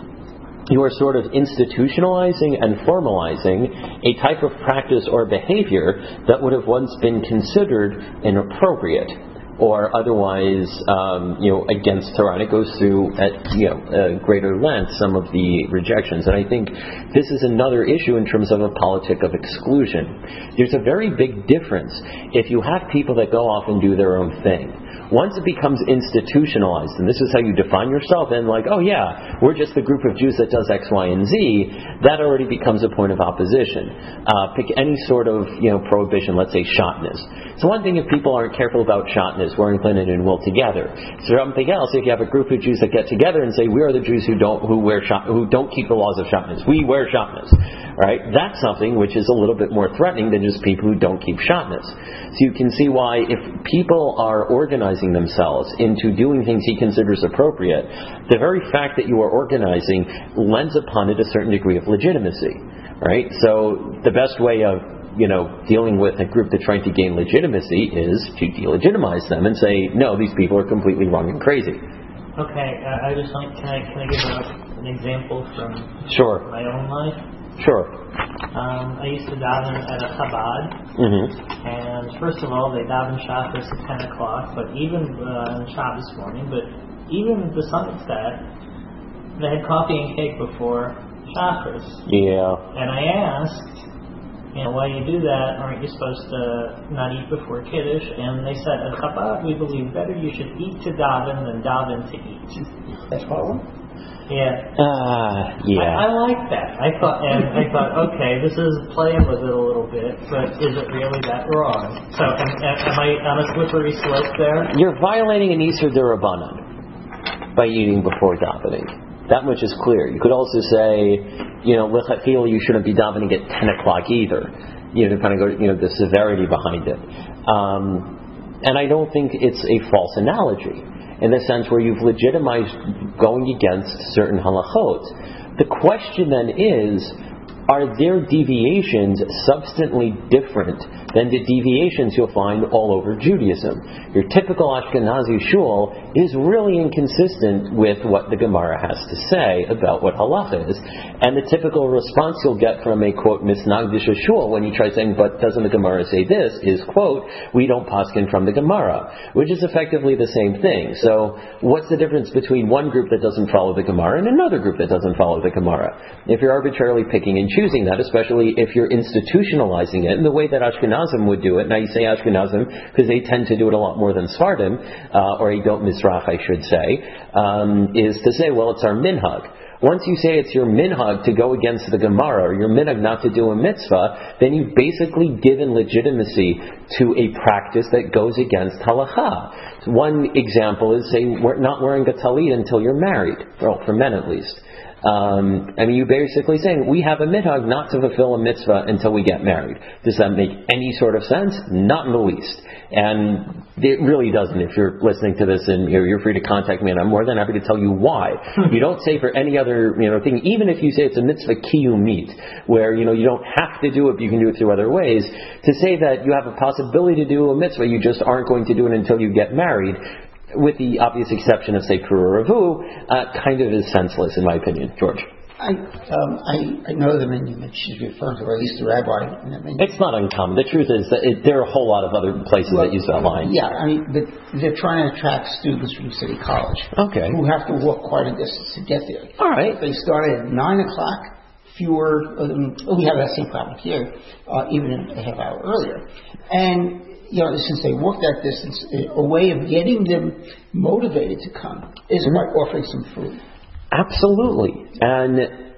you are sort of institutionalizing and formalizing a type of practice or behavior that would have once been considered inappropriate or otherwise, um, you know, against Torah. And it goes through at you know uh, greater length some of the rejections. And I think this is another issue in terms of a politic of exclusion. There's a very big difference if you have people that go off and do their own thing. Once it becomes institutionalized, and this is how you define yourself, and like, oh yeah, we're just the group of Jews that does X, Y, and Z, that already becomes a point of opposition. Uh, pick any sort of, you know, prohibition, let's say shotness. It's one thing if people aren't careful about shotness, wearing linen and wool together. It's something else if you have a group of Jews that get together and say, we are the Jews who don't who wear shot, who don't keep the laws of shotness. We wear shotness. Right? That's something which is a little bit more threatening than just people who don't keep shotness. So you can see why if people are organizing themselves into doing things he considers appropriate, the very fact that you are organizing lends upon it a certain degree of legitimacy. Right? So the best way of you know, dealing with a group that's trying to gain legitimacy is to delegitimize them and say, no, these people are completely wrong and crazy. Okay, uh, I just like, can I, can I give a, an example from sure. my own life? Sure. Um, I used to daven at a Chabad, mm-hmm. and first of all, they daven Shabbos at ten o'clock, but even uh, on Shabbos morning, but even to some extent, they had coffee and cake before Shabbos. Yeah. And I asked, you know, why you do that? Aren't you supposed to not eat before Kiddush? And they said, at Chabad, we believe better you should eat to daven than daven to eat. That's what? Yeah. Uh, yeah. I, I like that. I thought, and I thought, okay, this is playing with it a little bit, but is it really that wrong? So, am, am I on a slippery slope there? You're violating an Isur D'Rabbanan by eating before davening. That much is clear. You could also say, you know, lechatchila, you shouldn't be davening at ten o'clock either. You know, to kind of go, you know, the severity behind it. Um, and I don't think it's a false analogy, in the sense where you've legitimized going against certain halachot. The question then is, are their deviations substantially different than the deviations you'll find all over Judaism? Your typical Ashkenazi shul is really inconsistent with what the Gemara has to say about what halacha is. And the typical response you'll get from a, quote, misnagdish shul when you try saying, but doesn't the Gemara say this, is, quote, we don't paskin from the Gemara, which is effectively the same thing. So what's the difference between one group that doesn't follow the Gemara and another group that doesn't follow the Gemara? If you're arbitrarily picking and choosing that, especially if you're institutionalizing it in the way that Ashkenazim would do it. Now you say Ashkenazim because they tend to do it a lot more than Sfardim, uh, or Edot Mizrach, I should say, um, is to say, well, it's our minhag. Once you say it's your minhag to go against the Gemara, or your minhag not to do a mitzvah, then you've basically given legitimacy to a practice that goes against halacha. So one example is, say, we're not wearing a talit until you're married, well, for men at least. Um, I mean, you're basically saying we have a minhag not to fulfill a mitzvah until we get married. Does that make any sort of sense? Not in the least. And it really doesn't. If you're listening to this and you're, you're free to contact me, and I'm more than happy to tell you why. You don't say for any other you know thing, even if you say it's a mitzvah kiyumit, where you know you don't have to do it, but you can do it through other ways. To say that you have a possibility to do a mitzvah, you just aren't going to do it until you get married, with the obvious exception of, say, Kuru Ravu, uh, kind of is senseless, in my opinion. George? I, um, I, I know them, and you mentioned referring to a Easter rabbi. And I mean, it's not uncommon. The truth is that it, there are a whole lot of other places well, that use that line. Yeah, I mean, but they're trying to attract students from City College. Okay. Who have to walk quite a distance to get there. All right. They started at nine o'clock. Fewer, um, we have that same problem here, uh, even a half hour earlier. And you know, since they walk that distance, a way of getting them motivated to come is by offering some food. Absolutely. And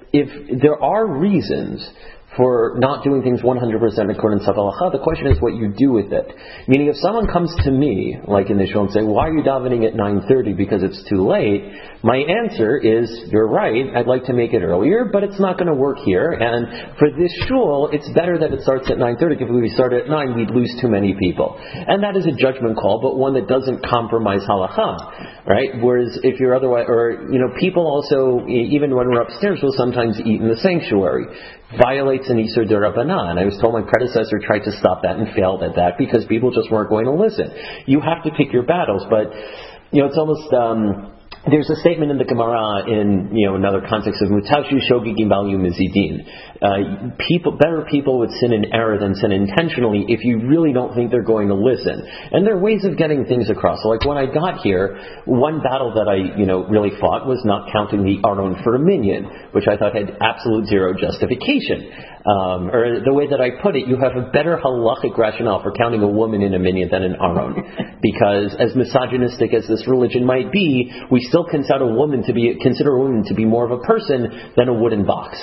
if there are reasons for not doing things one hundred percent according to halacha, the question is what you do with it. Meaning, if someone comes to me, like in the shul, and say, why are you davening at nine thirty because it's too late? My answer is, you're right, I'd like to make it earlier, but it's not going to work here. And for this shul, it's better that it starts at nine thirty. If we started at nine, we'd lose too many people. And that is a judgment call, but one that doesn't compromise halacha, right? Whereas if you're otherwise, or, you know, people also, even when we're upstairs, will sometimes eat in the sanctuary. Violates an Isur D'Rabbanan. I was told my predecessor tried to stop that and failed at that because people just weren't going to listen. You have to pick your battles, but, you know, it's almost... Um, There's a statement in the Gemara in you know another context of Mutashu Shogigim Bal Yumizidin. Uh, people, better people would sin in error than sin intentionally if you really don't think they're going to listen. And there are ways of getting things across. So like when I got here, one battle that I you know really fought was not counting the Aron for a minion, which I thought had absolute zero justification. Um, or the way that I put it, you have a better halachic rationale for counting a woman in a minion than an Aron. Because as misogynistic as this religion might be, we still consider a woman to be consider a woman to be more of a person than a wooden box.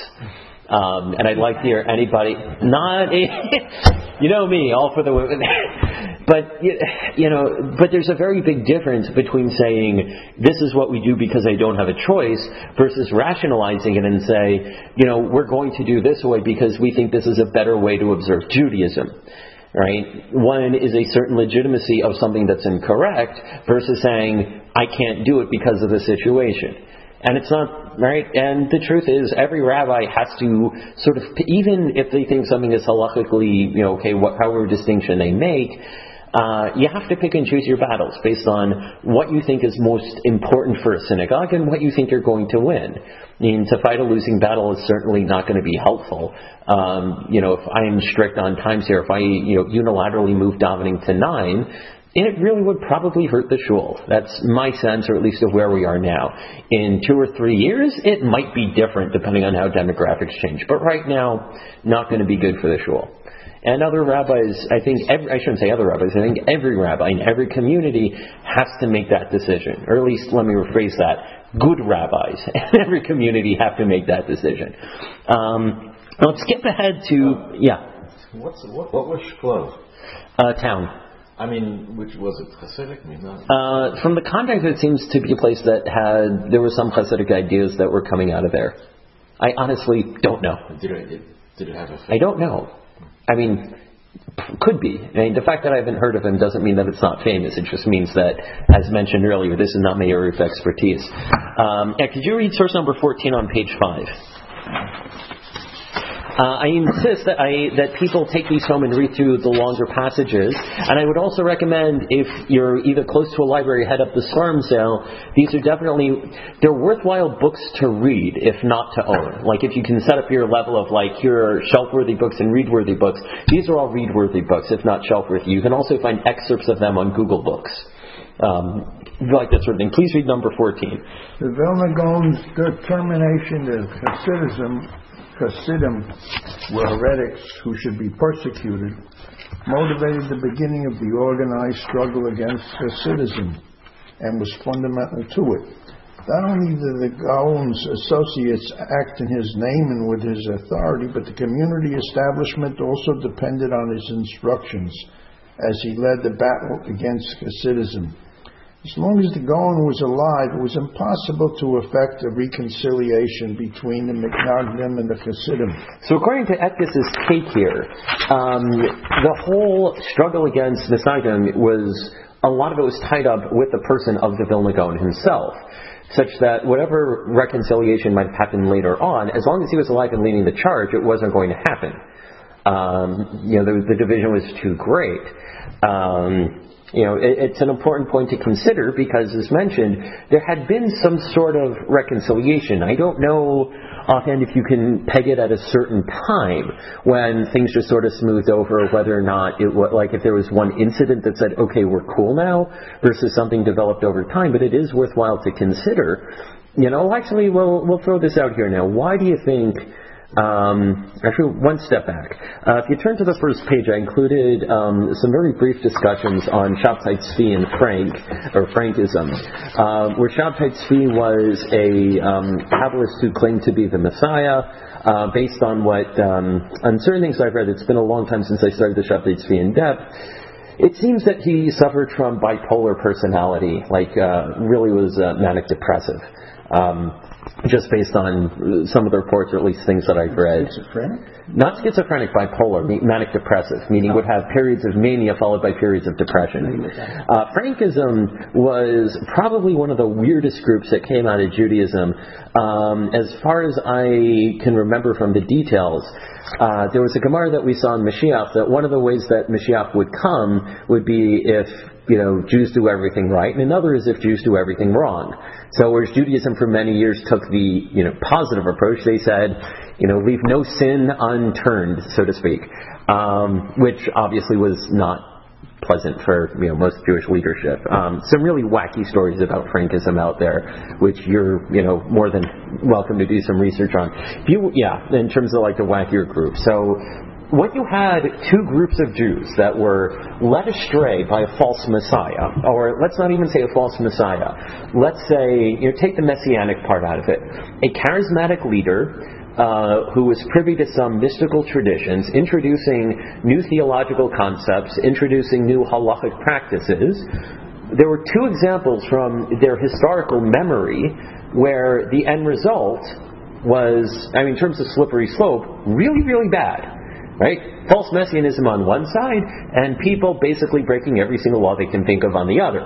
Um, and I'd like to hear anybody not you know me, all for the women. But you know, but there's a very big difference between saying this is what we do because I don't have a choice versus rationalizing it and say, you know, we're going to do this way because we think this is a better way to observe Judaism. Right? One is a certain legitimacy of something that's incorrect versus saying I can't do it because of the situation. And it's not, right? And the truth is, every rabbi has to sort of, even if they think something is halachically, you know, okay, what, however distinction they make, uh, you have to pick and choose your battles based on what you think is most important for a synagogue and what you think you're going to win. I mean, to fight a losing battle is certainly not going to be helpful. Um, you know, if I am strict on times here, if I, you know, unilaterally move davening to nine, it really would probably hurt the shul. That's my sense, or at least of where we are now. In two or three years, it might be different depending on how demographics change. But right now, not going to be good for the shul. And other rabbis, I think, every, I shouldn't say other rabbis, I think every rabbi in every community has to make that decision. Or at least, let me rephrase that, good rabbis in every community have to make that decision. Um, let's skip ahead to, yeah. What's, what, what was Shklov? Uh, town. I mean, which was it Hasidic? I mean, not... uh, from the context, it seems to be a place that had, there were some Hasidic ideas that were coming out of there. I honestly don't know. Did it, did it have a... I don't know. I mean, could be. I mean, the fact that I haven't heard of him doesn't mean that it's not famous. It just means that, as mentioned earlier, this is not my area of expertise. Um, yeah, could you read source number fourteen on page five? Uh, I insist that I that people take these home and read through the longer passages, and I would also recommend if you're either close to a library, head up the Sfarim sale. These are definitely they're worthwhile books to read, if not to own. Like if you can set up your level of like here are shelf-worthy books and read-worthy books. These are all read-worthy books, if not shelf-worthy. You can also find excerpts of them on Google Books. Um, like that sort of thing. Please read number fourteen. The Vilna Gaon's determination that Hasidism Hasidim were heretics who should be persecuted, motivated the beginning of the organized struggle against Hasidism and was fundamental to it. Not only did the Gaon's associates act in his name and with his authority, but the community establishment also depended on his instructions as he led the battle against Hasidism. As long as the Gaon was alive, it was impossible to effect a reconciliation between the Mitnagdim and the Hasidim. So according to Etkus's take here, um, the whole struggle against Mitnagdim was, a lot of it was tied up with the person of the Vilna Gaon himself, such that whatever reconciliation might have happened later on, as long as he was alive and leading the charge, it wasn't going to happen. Um, you know, the, the division was too great. Um, You know, it, it's an important point to consider because, as mentioned, there had been some sort of reconciliation. I don't know offhand if you can peg it at a certain time when things just sort of smoothed over, whether or not it was, like if there was one incident that said, okay, we're cool now, versus something developed over time. But it is worthwhile to consider. You know, actually, we'll, we'll throw this out here now. Why do you think... Um, actually, one step back. Uh, if you turn to the first page, I included um, some very brief discussions on Shabtai Tzvi and Frank, or Frankism, uh, where Shabtai Tzvi was a um, Kabbalist who claimed to be the Messiah, uh, based on what, um, on certain things I've read. It's been a long time since I started the Shabtai Tzvi in depth. It seems that he suffered from bipolar personality, like uh, really was uh, manic depressive. Um, just based on some of the reports, or at least things that I've read. Schizophrenic? Not schizophrenic, bipolar, manic depressive, meaning would have periods of mania followed by periods of depression. Uh, Frankism was probably one of the weirdest groups that came out of Judaism. Um, as far as I can remember from the details, uh, there was a Gemara that we saw in Mashiach that one of the ways that Mashiach would come would be if, you know, Jews do everything right, and another is if Jews do everything wrong. So whereas Judaism for many years took the, you know, positive approach, they said, you know, leave no sin unturned, so to speak, um, which obviously was not pleasant for, you know, most Jewish leadership. Um, some really wacky stories about Frankism out there, which you're, you know, more than welcome to do some research on. If you, yeah, in terms of like the wackier group. So what you had two groups of Jews that were led astray by a false Messiah, or let's not even say a false Messiah. Let's say, you know, take the messianic part out of it. A charismatic leader uh, who was privy to some mystical traditions, introducing new theological concepts, introducing new halachic practices. There were two examples from their historical memory where the end result was, I mean, in terms of slippery slope, really, really bad. Right? False messianism on one side, and people basically breaking every single law they can think of on the other.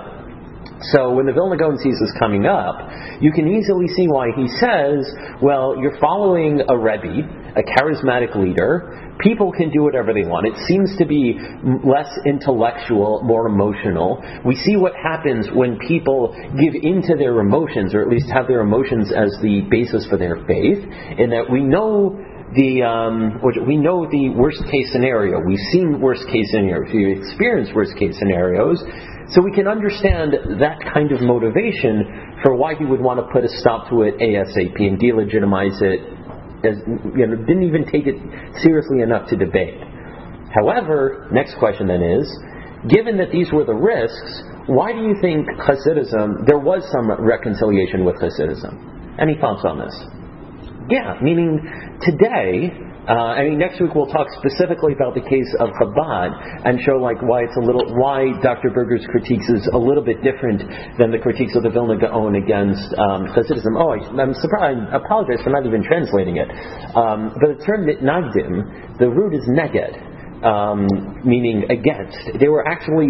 So when the Vilna Gaon sees this coming up, you can easily see why he says, well, you're following a Rebbe, a charismatic leader. People can do whatever they want. It seems to be less intellectual, more emotional. We see what happens when people give into their emotions, or at least have their emotions as the basis for their faith, in that we know The um, we know the worst case scenario. We've seen worst case scenarios. We experience worst case scenarios, so we can understand that kind of motivation for why he would want to put a stop to it ASAP and delegitimize it. As, you know, didn't even take it seriously enough to debate. However, next question then is, given that these were the risks, why do you think Hasidism, there was some reconciliation with Hasidism? Any thoughts on this? Yeah, meaning today, uh, I mean, next week we'll talk specifically about the case of Chabad and show like why it's a little, why Doctor Berger's critiques is a little bit different than the critiques of the Vilna Gaon against um, Hasidism. Oh, I, I'm surprised, I apologize for not even translating it. Um, but the term mitnagdim, the root is neged. Um, meaning against. They were actually,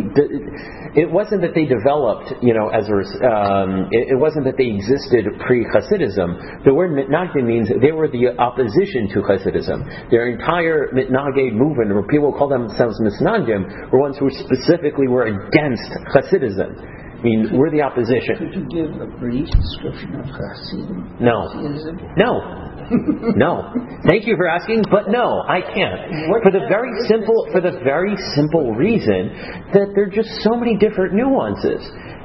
it wasn't that they developed, you know, as a, um, it, it wasn't that they existed pre-Hasidism. The word mitnagdim means they were the opposition to Hasidism. Their entire mitnaged movement, or people call themselves mitnagdim, were ones who specifically were against Hasidism. I mean, we're the opposition. Could you give a brief description of Hasidim? No. No. No. Thank you for asking, but no, I can't. For the very simple, for the very simple reason that there are just so many different nuances.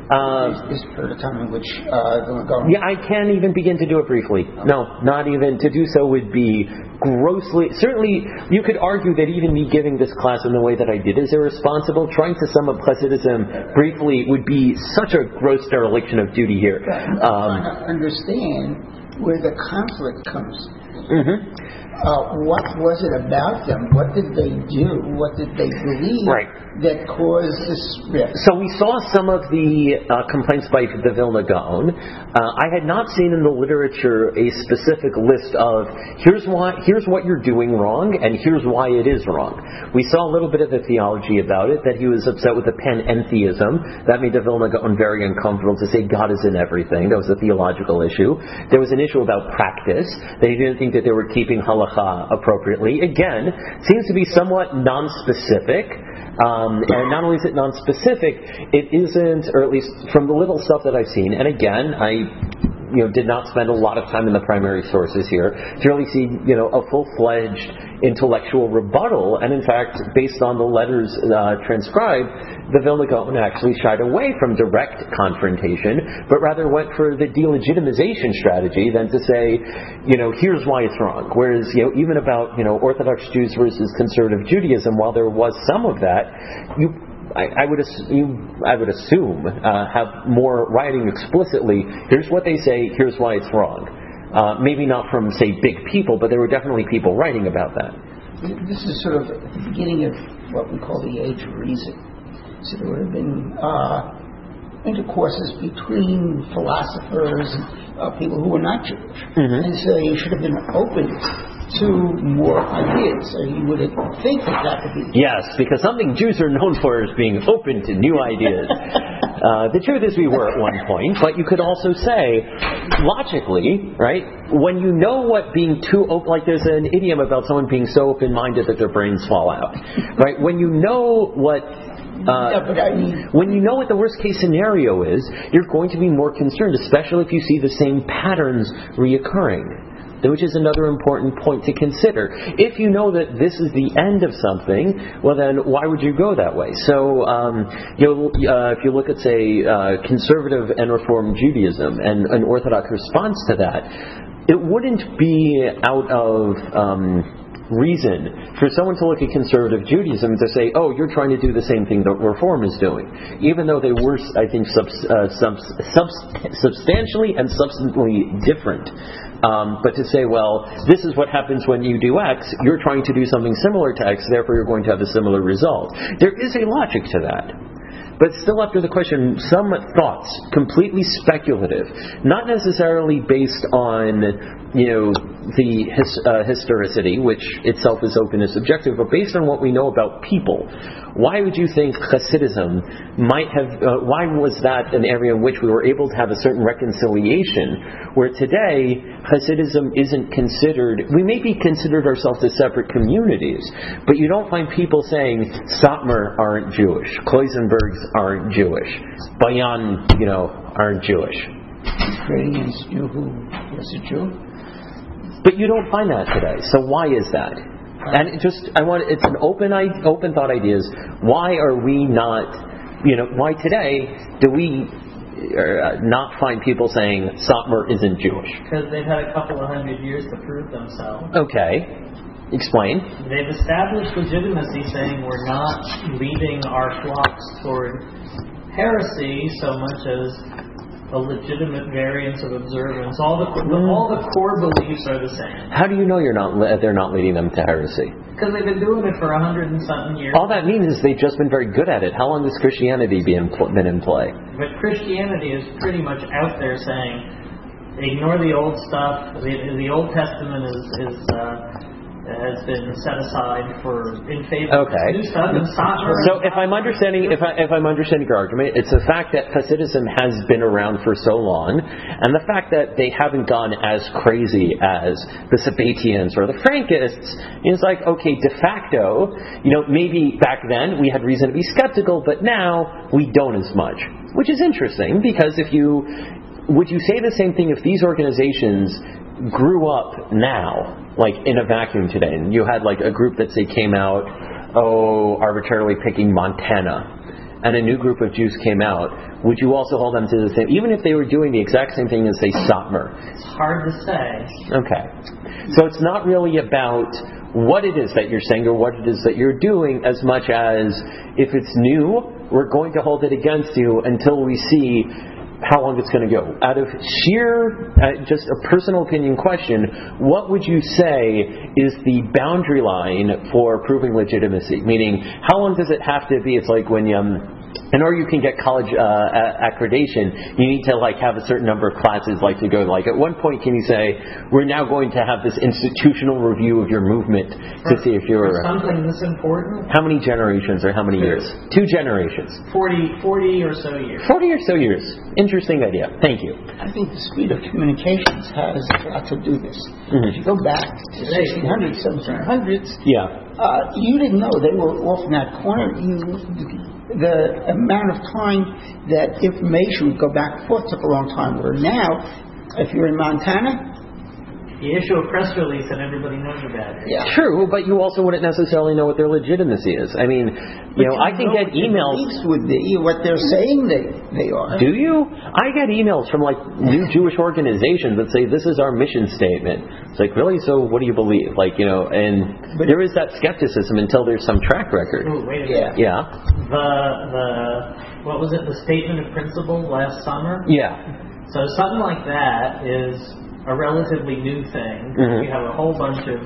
Uh, Is there a time in which uh, Vilna Gaon? Yeah, I can't even begin to do it briefly. No, not even. To do so would be grossly. Certainly, you could argue that even me giving this class in the way that I did is irresponsible. Trying to sum up Hasidism briefly would be such a gross dereliction of duty here. I'm um, trying to understand where the conflict comes. Mm-hmm. Uh, what was it about them? What did they do? What did they believe right. that caused this rift? So we saw some of the uh, complaints by the Vilna Gaon. Uh, I had not seen in the literature a specific list of here's why, here's what you're doing wrong, and here's why it is wrong. We saw a little bit of the theology about it, that he was upset with the panentheism. That made the Vilna Gaon very uncomfortable to say God is in everything. That was a theological issue. There was an issue about practice, that he didn't think that they were keeping halakha appropriately. Again, seems to be somewhat non-specific. Um, and not only is it non-specific, it isn't, or at least from the little stuff that I've seen, and again, I you know, did not spend a lot of time in the primary sources here to really see, you know, a full-fledged intellectual rebuttal. And in fact, based on the letters uh, transcribed, the Vilna Gaon actually shied away from direct confrontation, but rather went for the delegitimization strategy than to say, you know, here's why it's wrong. Whereas, you know, even about, you know, Orthodox Jews versus conservative Judaism, while there was some of that, you I, I would assume, I would assume uh, have more writing explicitly. Here's what they say. Here's why it's wrong. Uh, maybe not from, say, big people, but there were definitely people writing about that. This is sort of at the beginning of what we call the Age of Reason. So there would have been uh, intercourses between philosophers and uh, people who were not Jewish, mm-hmm. and so you should have been open to more ideas. So you would think that that would be... Yes, because something Jews are known for is being open to new ideas. uh, the truth is we were at one point, but you could also say, logically, right, when you know what being too open, like there's an idiom about someone being so open-minded that their brains fall out, right? When you know what... Uh, yeah, but I mean, when you know what the worst case scenario is, you're going to be more concerned, especially if you see the same patterns reoccurring. Which is another important point to consider. If you know that this is the end of something, well then why would you go that way? So, um, you know, uh, if you look at, say, uh, conservative and Reform Judaism and an Orthodox response to that, it wouldn't be out of... Um, reason for someone to look at conservative Judaism to say, oh, you're trying to do the same thing that Reform is doing. Even though they were, I think, subs, uh, subs, subs, substantially and substantially different. Um, but to say, well, this is what happens when you do X, you're trying to do something similar to X, therefore you're going to have a similar result. There is a logic to that. But still after the question, some thoughts, completely speculative, not necessarily based on, you know, the his, uh, historicity, which itself is open and subjective, but based on what we know about people. Why would you think Hasidism might have, uh, why was that an area in which we were able to have a certain reconciliation, where today Hasidism isn't considered, we may be considered ourselves as separate communities, but you don't find people saying Satmar aren't Jewish, Kloisenbergs aren't Jewish, Bayan, you know, aren't Jewish. Ukrainians knew who was a Jew. But you don't find that today. So why is that? And it just, I want, it's an open, open thought ideas. Why are we not, you know, why today do we uh, not find people saying Satmar isn't Jewish? Because they've had a couple of hundred years to prove themselves. Okay. Explain. They've established legitimacy, saying we're not leading our flocks toward heresy so much as a legitimate variance of observance. All the all the core beliefs are the same. How do you know you're not they're not leading them to heresy? Because they've been doing it for a hundred and something years. All that means is they've just been very good at it. How long has Christianity been in play? But Christianity is pretty much out there saying, ignore the old stuff. The, the Old Testament is is. Uh, has been set aside for in favor okay. of new stuff. And so if I'm understanding if I if I'm understanding your argument, it's the fact that Hasidism has been around for so long, and the fact that they haven't gone as crazy as the Sabbatians or the Frankists. It's like, okay, de facto, you know, maybe back then we had reason to be skeptical, but now we don't as much. Which is interesting, because if you would you say the same thing if these organizations grew up now, like in a vacuum today, and you had like a group that say came out, oh, arbitrarily picking Montana, and a new group of Jews came out, would you also hold them to the same, even if they were doing the exact same thing as, say, Satmar? It's hard to say. Okay. So it's not really about what it is that you're saying or what it is that you're doing, as much as if it's new, we're going to hold it against you until we see how long it's going to go. Out of sheer, uh, just a personal opinion question, what would you say is the boundary line for proving legitimacy? Meaning, how long does it have to be? It's like when you, um, in order you can get college uh, accreditation, you need to like have a certain number of classes like to go. Like at one point, can you say we're now going to have this institutional review of your movement to see if you're For something this important? How many generations or how many years? Two generations. forty, forty or so years. Forty or so years. Interesting idea. Thank you. I think the speed of communications has a lot to do with this. Mm-hmm. If you go back to sixteen hundreds, seventeen hundreds, Yeah. uh, you didn't know they were off in that corner. You, the amount of time that information would go back and forth took a long time. Where now, if you're in Montana, You issue a press release and everybody knows about it. yeah. True, but you also wouldn't necessarily know what their legitimacy is. I mean, you know, I can get what the emails. beliefs would be, what they're saying they, they are. Do you? I get emails from like new Jewish organizations that say this is our mission statement. It's like, really? So what do you believe? Like, you know, and there is that skepticism until there's some track record. Ooh, wait a Yeah. minute. Yeah. The, the, what was it, the statement of principle last summer? Yeah. So something like that is a relatively new thing. Mhm. You have a whole bunch of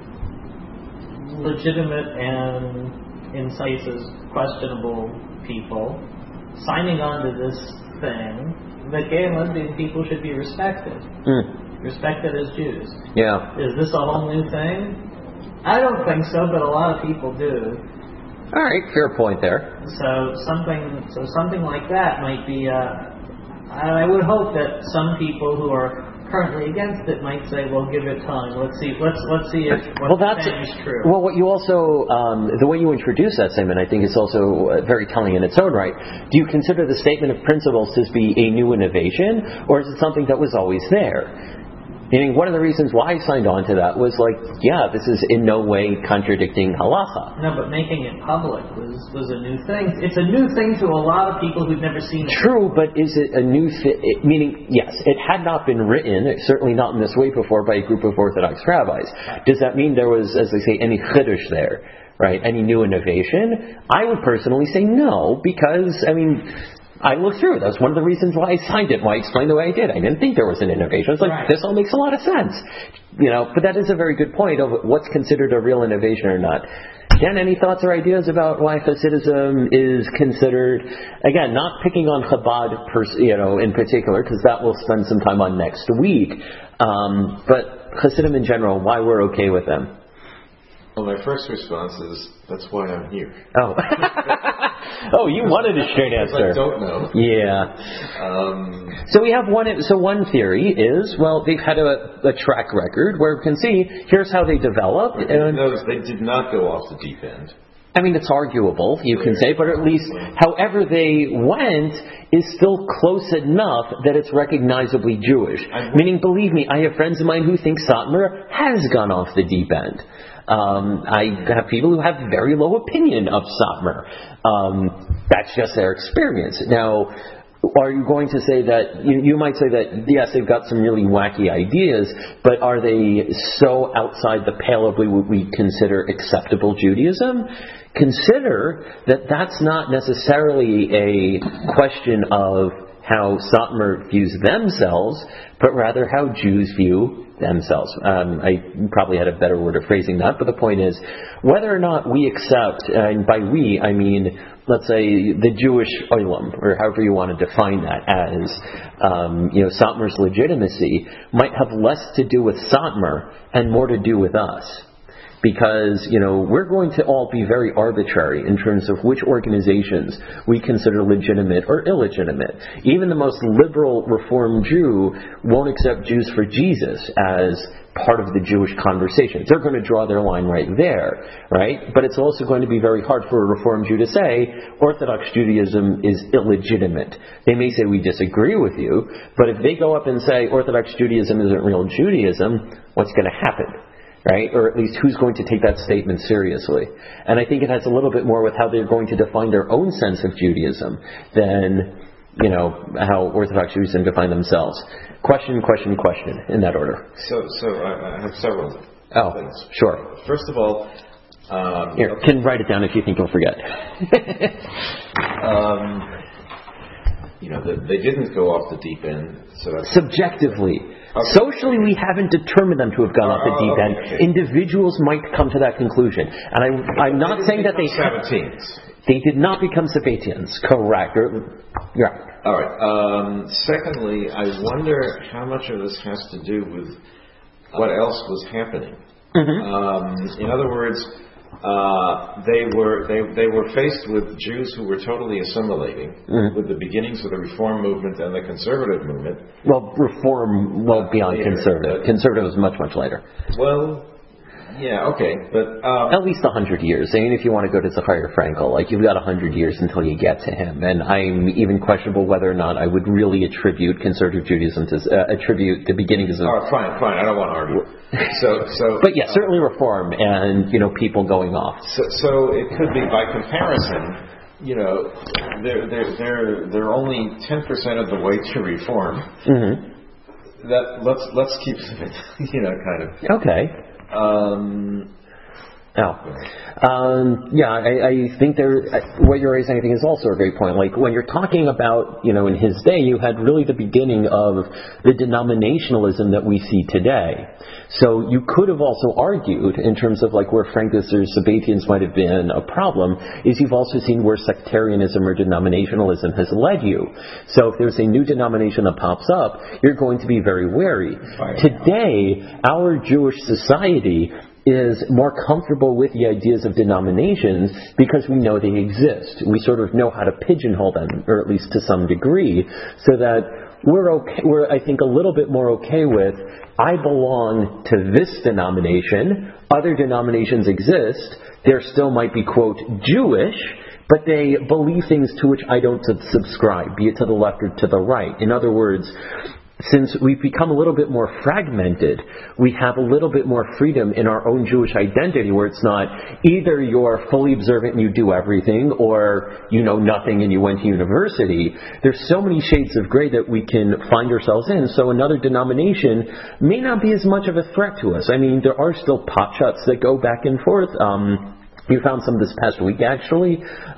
legitimate and, in places, questionable people signing on to this thing that gay and lesbian people should be respected. Mm. Respected as Jews. Yeah. Is this a whole new thing? I don't think so, but a lot of people do. All right. Fair point there. So something, so something like that might be. Uh, I would hope that some people who are currently against it might say, "Well, give it time. Let's see. Let's let's see if what Well, that's is true." well. What you also, um, the way you introduce that statement, I think, is also uh, very telling in its own right. Do you consider the statement of principles to be a new innovation, or is it something that was always there? Meaning, one of the reasons why I signed on to that was like, yeah, this is in no way contradicting halacha. No, but making it public was was a new thing. It's a new thing to a lot of people who've never seen it. True, but is it a new thing? Meaning, yes, it had not been written, certainly not in this way before, by a group of Orthodox rabbis. Does that mean there was, as they say, any chiddush there? Right? Any new innovation? I would personally say no, because, I mean, I looked through it. That's one of the reasons why I signed it, why I explained the way I did. I didn't think there was an innovation. I was like, Right. This all makes a lot of sense. You know, but that is a very good point of what's considered a real innovation or not. Jen, any thoughts or ideas about why Hasidism is considered, again, not picking on Chabad, pers- you know, in particular, because that we'll spend some time on next week, um, but Hasidim in general, why we're okay with them? Well, my first response is, that's why I'm here. Oh. Oh, you wanted a straight answer. I don't know. Yeah. Um, So we have one. So one theory is, well, they've had a, a track record where we can see here's how they developed. And notice they did not go off the deep end. I mean, it's arguable, you can say, but at least however they went is still close enough that it's recognizably Jewish. Meaning, believe me, I have friends of mine who think Satmar has gone off the deep end. Um, I have people who have very low opinion of Satmar. Um, that's just their experience. Now, are you going to say that, you, you might say that, yes, they've got some really wacky ideas, but are they so outside the pale of what we consider acceptable Judaism? Consider that that's not necessarily a question of how Satmar views themselves, but rather how Jews view themselves. Um, I probably had a better word of phrasing that, but the point is, whether or not we accept, and by we, I mean, let's say, the Jewish olam, or however you want to define that as, um, you know, Satmar's legitimacy, might have less to do with Satmar and more to do with us. Because, you know, we're going to all be very arbitrary in terms of which organizations we consider legitimate or illegitimate. Even the most liberal Reform Jew won't accept Jews for Jesus as part of the Jewish conversation. They're going to draw their line right there, right? But it's also going to be very hard for a Reform Jew to say Orthodox Judaism is illegitimate. They may say we disagree with you, but if they go up and say Orthodox Judaism isn't real Judaism, what's going to happen? Right? Or at least who's going to take that statement seriously? And I think it has a little bit more with how they're going to define their own sense of Judaism than, you know, how Orthodox Jews define themselves. Question, question, question, in that order. So, so I, I have several Oh, things. sure. First of all, um, Here, okay. can write it down if you think you'll forget. um, you know, that they didn't go off the deep end. So that's subjectively. Okay. Socially, we haven't determined them to have gone off the deep end. Okay. Individuals might come to that conclusion. And I, I'm not they saying that they... Sabbateans. They did not become Sabbatians. Correct. Yeah. All right. Um, secondly, I wonder how much of this has to do with what else was happening. Mm-hmm. Um, in other words, uh, they were they they were faced with Jews who were totally assimilating mm-hmm. with the beginnings of the Reform movement and the Conservative movement. Well, Reform, well, beyond later, Conservative. uh, Conservative was much, much later. Well, yeah, okay, but um, at least a hundred years. I mean, if you want to go to Zachariah Frankel, like you've got a hundred years until you get to him. And I'm even questionable whether or not I would really attribute conservative Judaism to uh, attribute the beginnings of. Oh, fine, fine. I don't want to argue. So, so. But yeah, certainly Reform and you know people going off. So, so it could be by comparison. You know, they're they're they're they're only ten percent of the way to Reform. Mm-hmm. That let's let's keep you know kind of okay. Um, oh, um, yeah. I, I think there. What you're raising, I think, is also a great point. Like when you're talking about, you know, in his day, you had really the beginning of the denominationalism that we see today. So you could have also argued, in terms of like where Frankist or Sabbatians might have been a problem, is you've also seen where sectarianism or denominationalism has led you. So if there's a new denomination that pops up, you're going to be very wary. Today, our Jewish society is more comfortable with the ideas of denominations because we know they exist. We sort of know how to pigeonhole them, or at least to some degree, so that we're okay, we're, I think, a little bit more okay with, I belong to this denomination, other denominations exist, there still might be, quote, Jewish, but they believe things to which I don't subscribe, be it to the left or to the right. In other words, since we've become a little bit more fragmented, we have a little bit more freedom in our own Jewish identity, where it's not either you're fully observant and you do everything, or you know nothing and you went to university. There's so many shades of gray that we can find ourselves in, so another denomination may not be as much of a threat to us. I mean, there are still potshots that go back and forth. Um, You found some this past week, actually.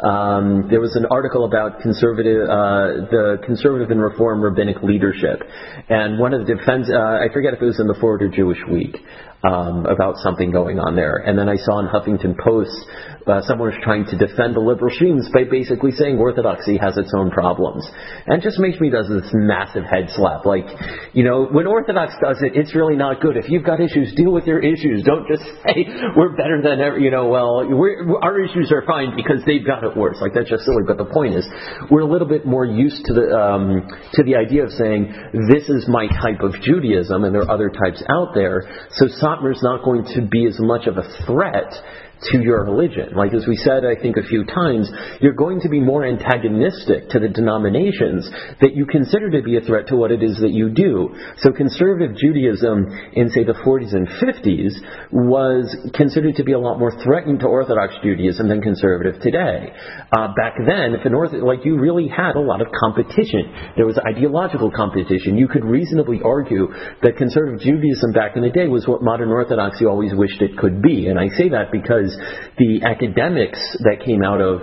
Um, there was an article about conservative, uh, the conservative and reform rabbinic leadership, and one of the defense, uh, I forget if it was in the Forward or Jewish Week, um, about something going on there. And then I saw in Huffington Post, uh, someone was trying to defend the liberal streams by basically saying Orthodoxy has its own problems, and it just makes me does this massive head slap. Like, you know, when Orthodox does it, it's really not good. If you've got issues, deal with your issues. Don't just say we're better than ever. You know, well. We're, our issues are fine because they've got it worse. Like, that's just silly. But the point is, we're a little bit more used to the um, to the idea of saying this is my type of Judaism, and there are other types out there. So Satmar's not going to be as much of a threat to your religion. Like, as we said, I think a few times, you're going to be more antagonistic to the denominations that you consider to be a threat to what it is that you do. So conservative Judaism in, say, the forties and fifties was considered to be a lot more threatening to Orthodox Judaism than conservative today. Uh, back then, if an Orthodox, like, you really had a lot of competition. There was ideological competition. You could reasonably argue that conservative Judaism back in the day was what modern Orthodoxy always wished it could be. And I say that because the academics that came out of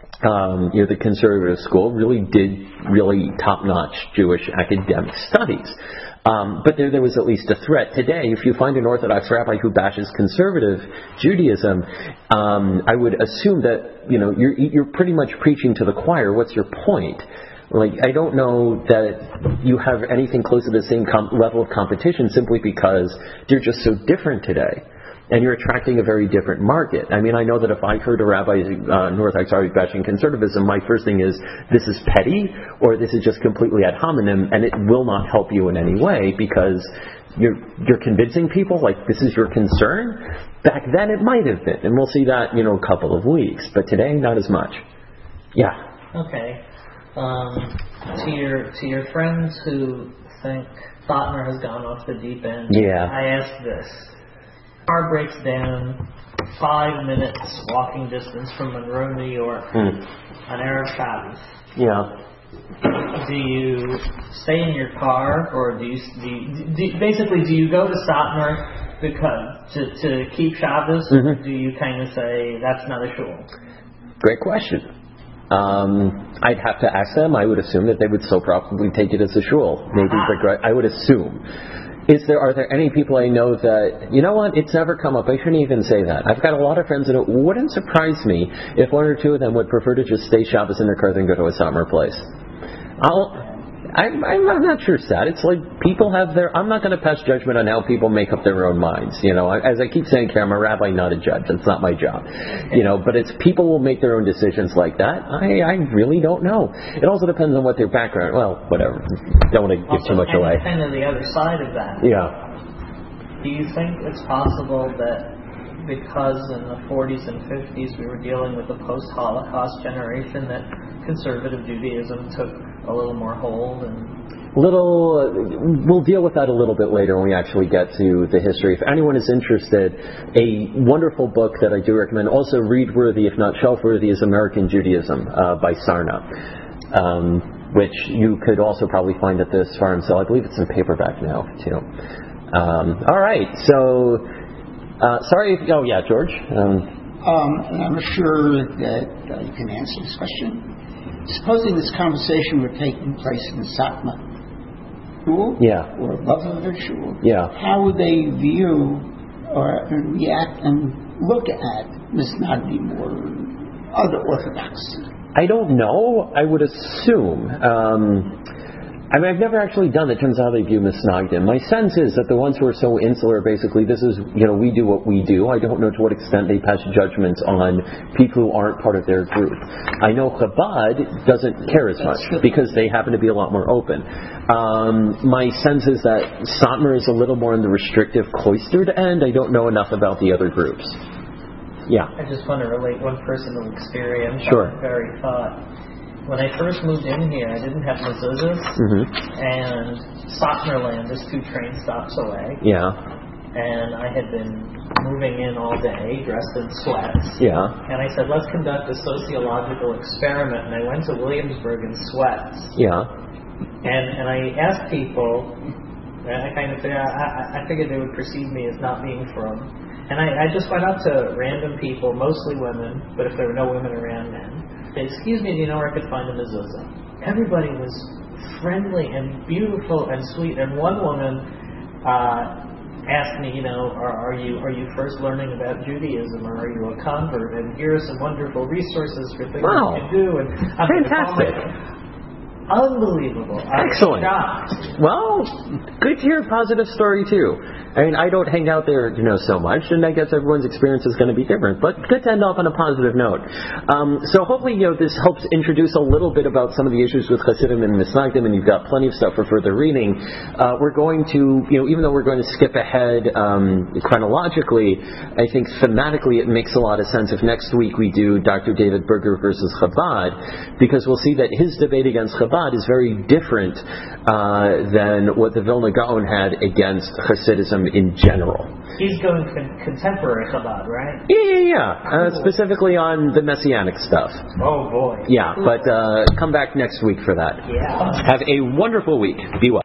um, you know, the conservative school really did really top-notch Jewish academic studies. Um, but there, there was at least a threat. Today, if you find an Orthodox rabbi who bashes conservative Judaism, um, I would assume that, you know, you're, you're pretty much preaching to the choir. What's your point? Like, I don't know that you have anything close to the same com- level of competition simply because they're just so different today. And you're attracting a very different market. I mean, I know that if I heard a rabbi, uh, Orthodox rabbi bashing conservatism, my first thing is, this is petty, or this is just completely ad hominem, and it will not help you in any way because you're you're convincing people, like, this is your concern. Back then it might have been, and we'll see that, you know, a couple of weeks. But today, not as much. Yeah. Okay. Um, to your to your friends who think Satmar has gone off the deep end, yeah. I ask this. Car breaks down five minutes walking distance from Monroe, New York, mm. on Erev Shabbos. Yeah. Do you stay in your car, or do you, do you, do, basically do you go to Satmar because to, to keep Shabbos, mm-hmm. or do you kind of say that's not a shul? Great question. Um, I'd have to ask them. I would assume that they would still probably take it as a shul. Maybe, but I would assume. Is there, are there any people I know that, you know what, it's never come up. I shouldn't even say that. I've got a lot of friends and it wouldn't surprise me if one or two of them would prefer to just stay Shabbos in their car than go to a summer place. I'll, I'm, I'm not sure, Sad. It's like people have their, I'm not going to pass judgment on how people make up their own minds. You know, as I keep saying, I'm a rabbi, not a judge. That's not my job. You know, but it's people will make their own decisions like that. I, I really don't know. It also depends on what their background, well, whatever. Don't want to give too much away. Kind of the other side of that. Yeah. Do you think it's possible that because in the forties and fifties we were dealing with a post-Holocaust generation that conservative Judaism took a little more hold? And little, we'll deal with that a little bit later when we actually get to the history. If anyone is interested, a wonderful book that I do recommend, also read-worthy, if not shelf-worthy, is American Judaism uh, by Sarna, um, which you could also probably find at this farm sale. I believe it's in paperback now, too. Um, all right, so... Uh, sorry if, oh yeah, George. Um, um, and I'm sure that uh, you can answer this question. Supposing this conversation were taking place in the Satmar shul, yeah, or above the shul, yeah, how would they view or react and look at Misnagdim or other Orthodox? I don't know. I would assume. Um, I mean, I've never actually done it. Turns out they view Misnagdim. My sense is that the ones who are so insular, basically, this is, you know, we do what we do. I don't know to what extent they pass judgments on people who aren't part of their group. I know Chabad doesn't care as much because they happen to be a lot more open. Um, my sense is that Satmar is a little more on the restrictive, cloistered end. I don't know enough about the other groups. Yeah. I just want to relate one personal experience. Sure. I very thought. When I first moved in here, I didn't have mezuzahs, mm-hmm. and Satmarland is two train stops away. Yeah. And I had been moving in all day, dressed in sweats. Yeah. And I said, let's conduct a sociological experiment. And I went to Williamsburg in sweats. Yeah. And and I asked people, and I kind of figured, I, I figured they would perceive me as not being from. And I, I just went up to random people, mostly women, but if there were no women around, men. Excuse me, do you know where I could find a mezuzah? Everybody was friendly and beautiful and sweet. And one woman uh, asked me, you know, are, are you are you first learning about Judaism, or are you a convert? And here are some wonderful resources for things wow. you can do. And I'm fantastic. Unbelievable. Excellent. Shocked. Well, good to hear a positive story too. I mean, I don't hang out there, you know, so much, and I guess everyone's experience is going to be different. But good to end off on a positive note. Um, so hopefully, you know, this helps introduce a little bit about some of the issues with Hasidim and Misnagdim, and you've got plenty of stuff for further reading. Uh, we're going to, you know, even though we're going to skip ahead um, chronologically, I think thematically it makes a lot of sense if next week we do Doctor David Berger versus Chabad, because we'll see that his debate against Chabad is very different uh, than what the Vilna Gaon had against Hasidism in general. He's going con- contemporary Chabad, right? Yeah, yeah, yeah. Uh, specifically on the Messianic stuff. Oh, boy. Yeah, but uh, come back next week for that. Yeah. Have a wonderful week. Be well.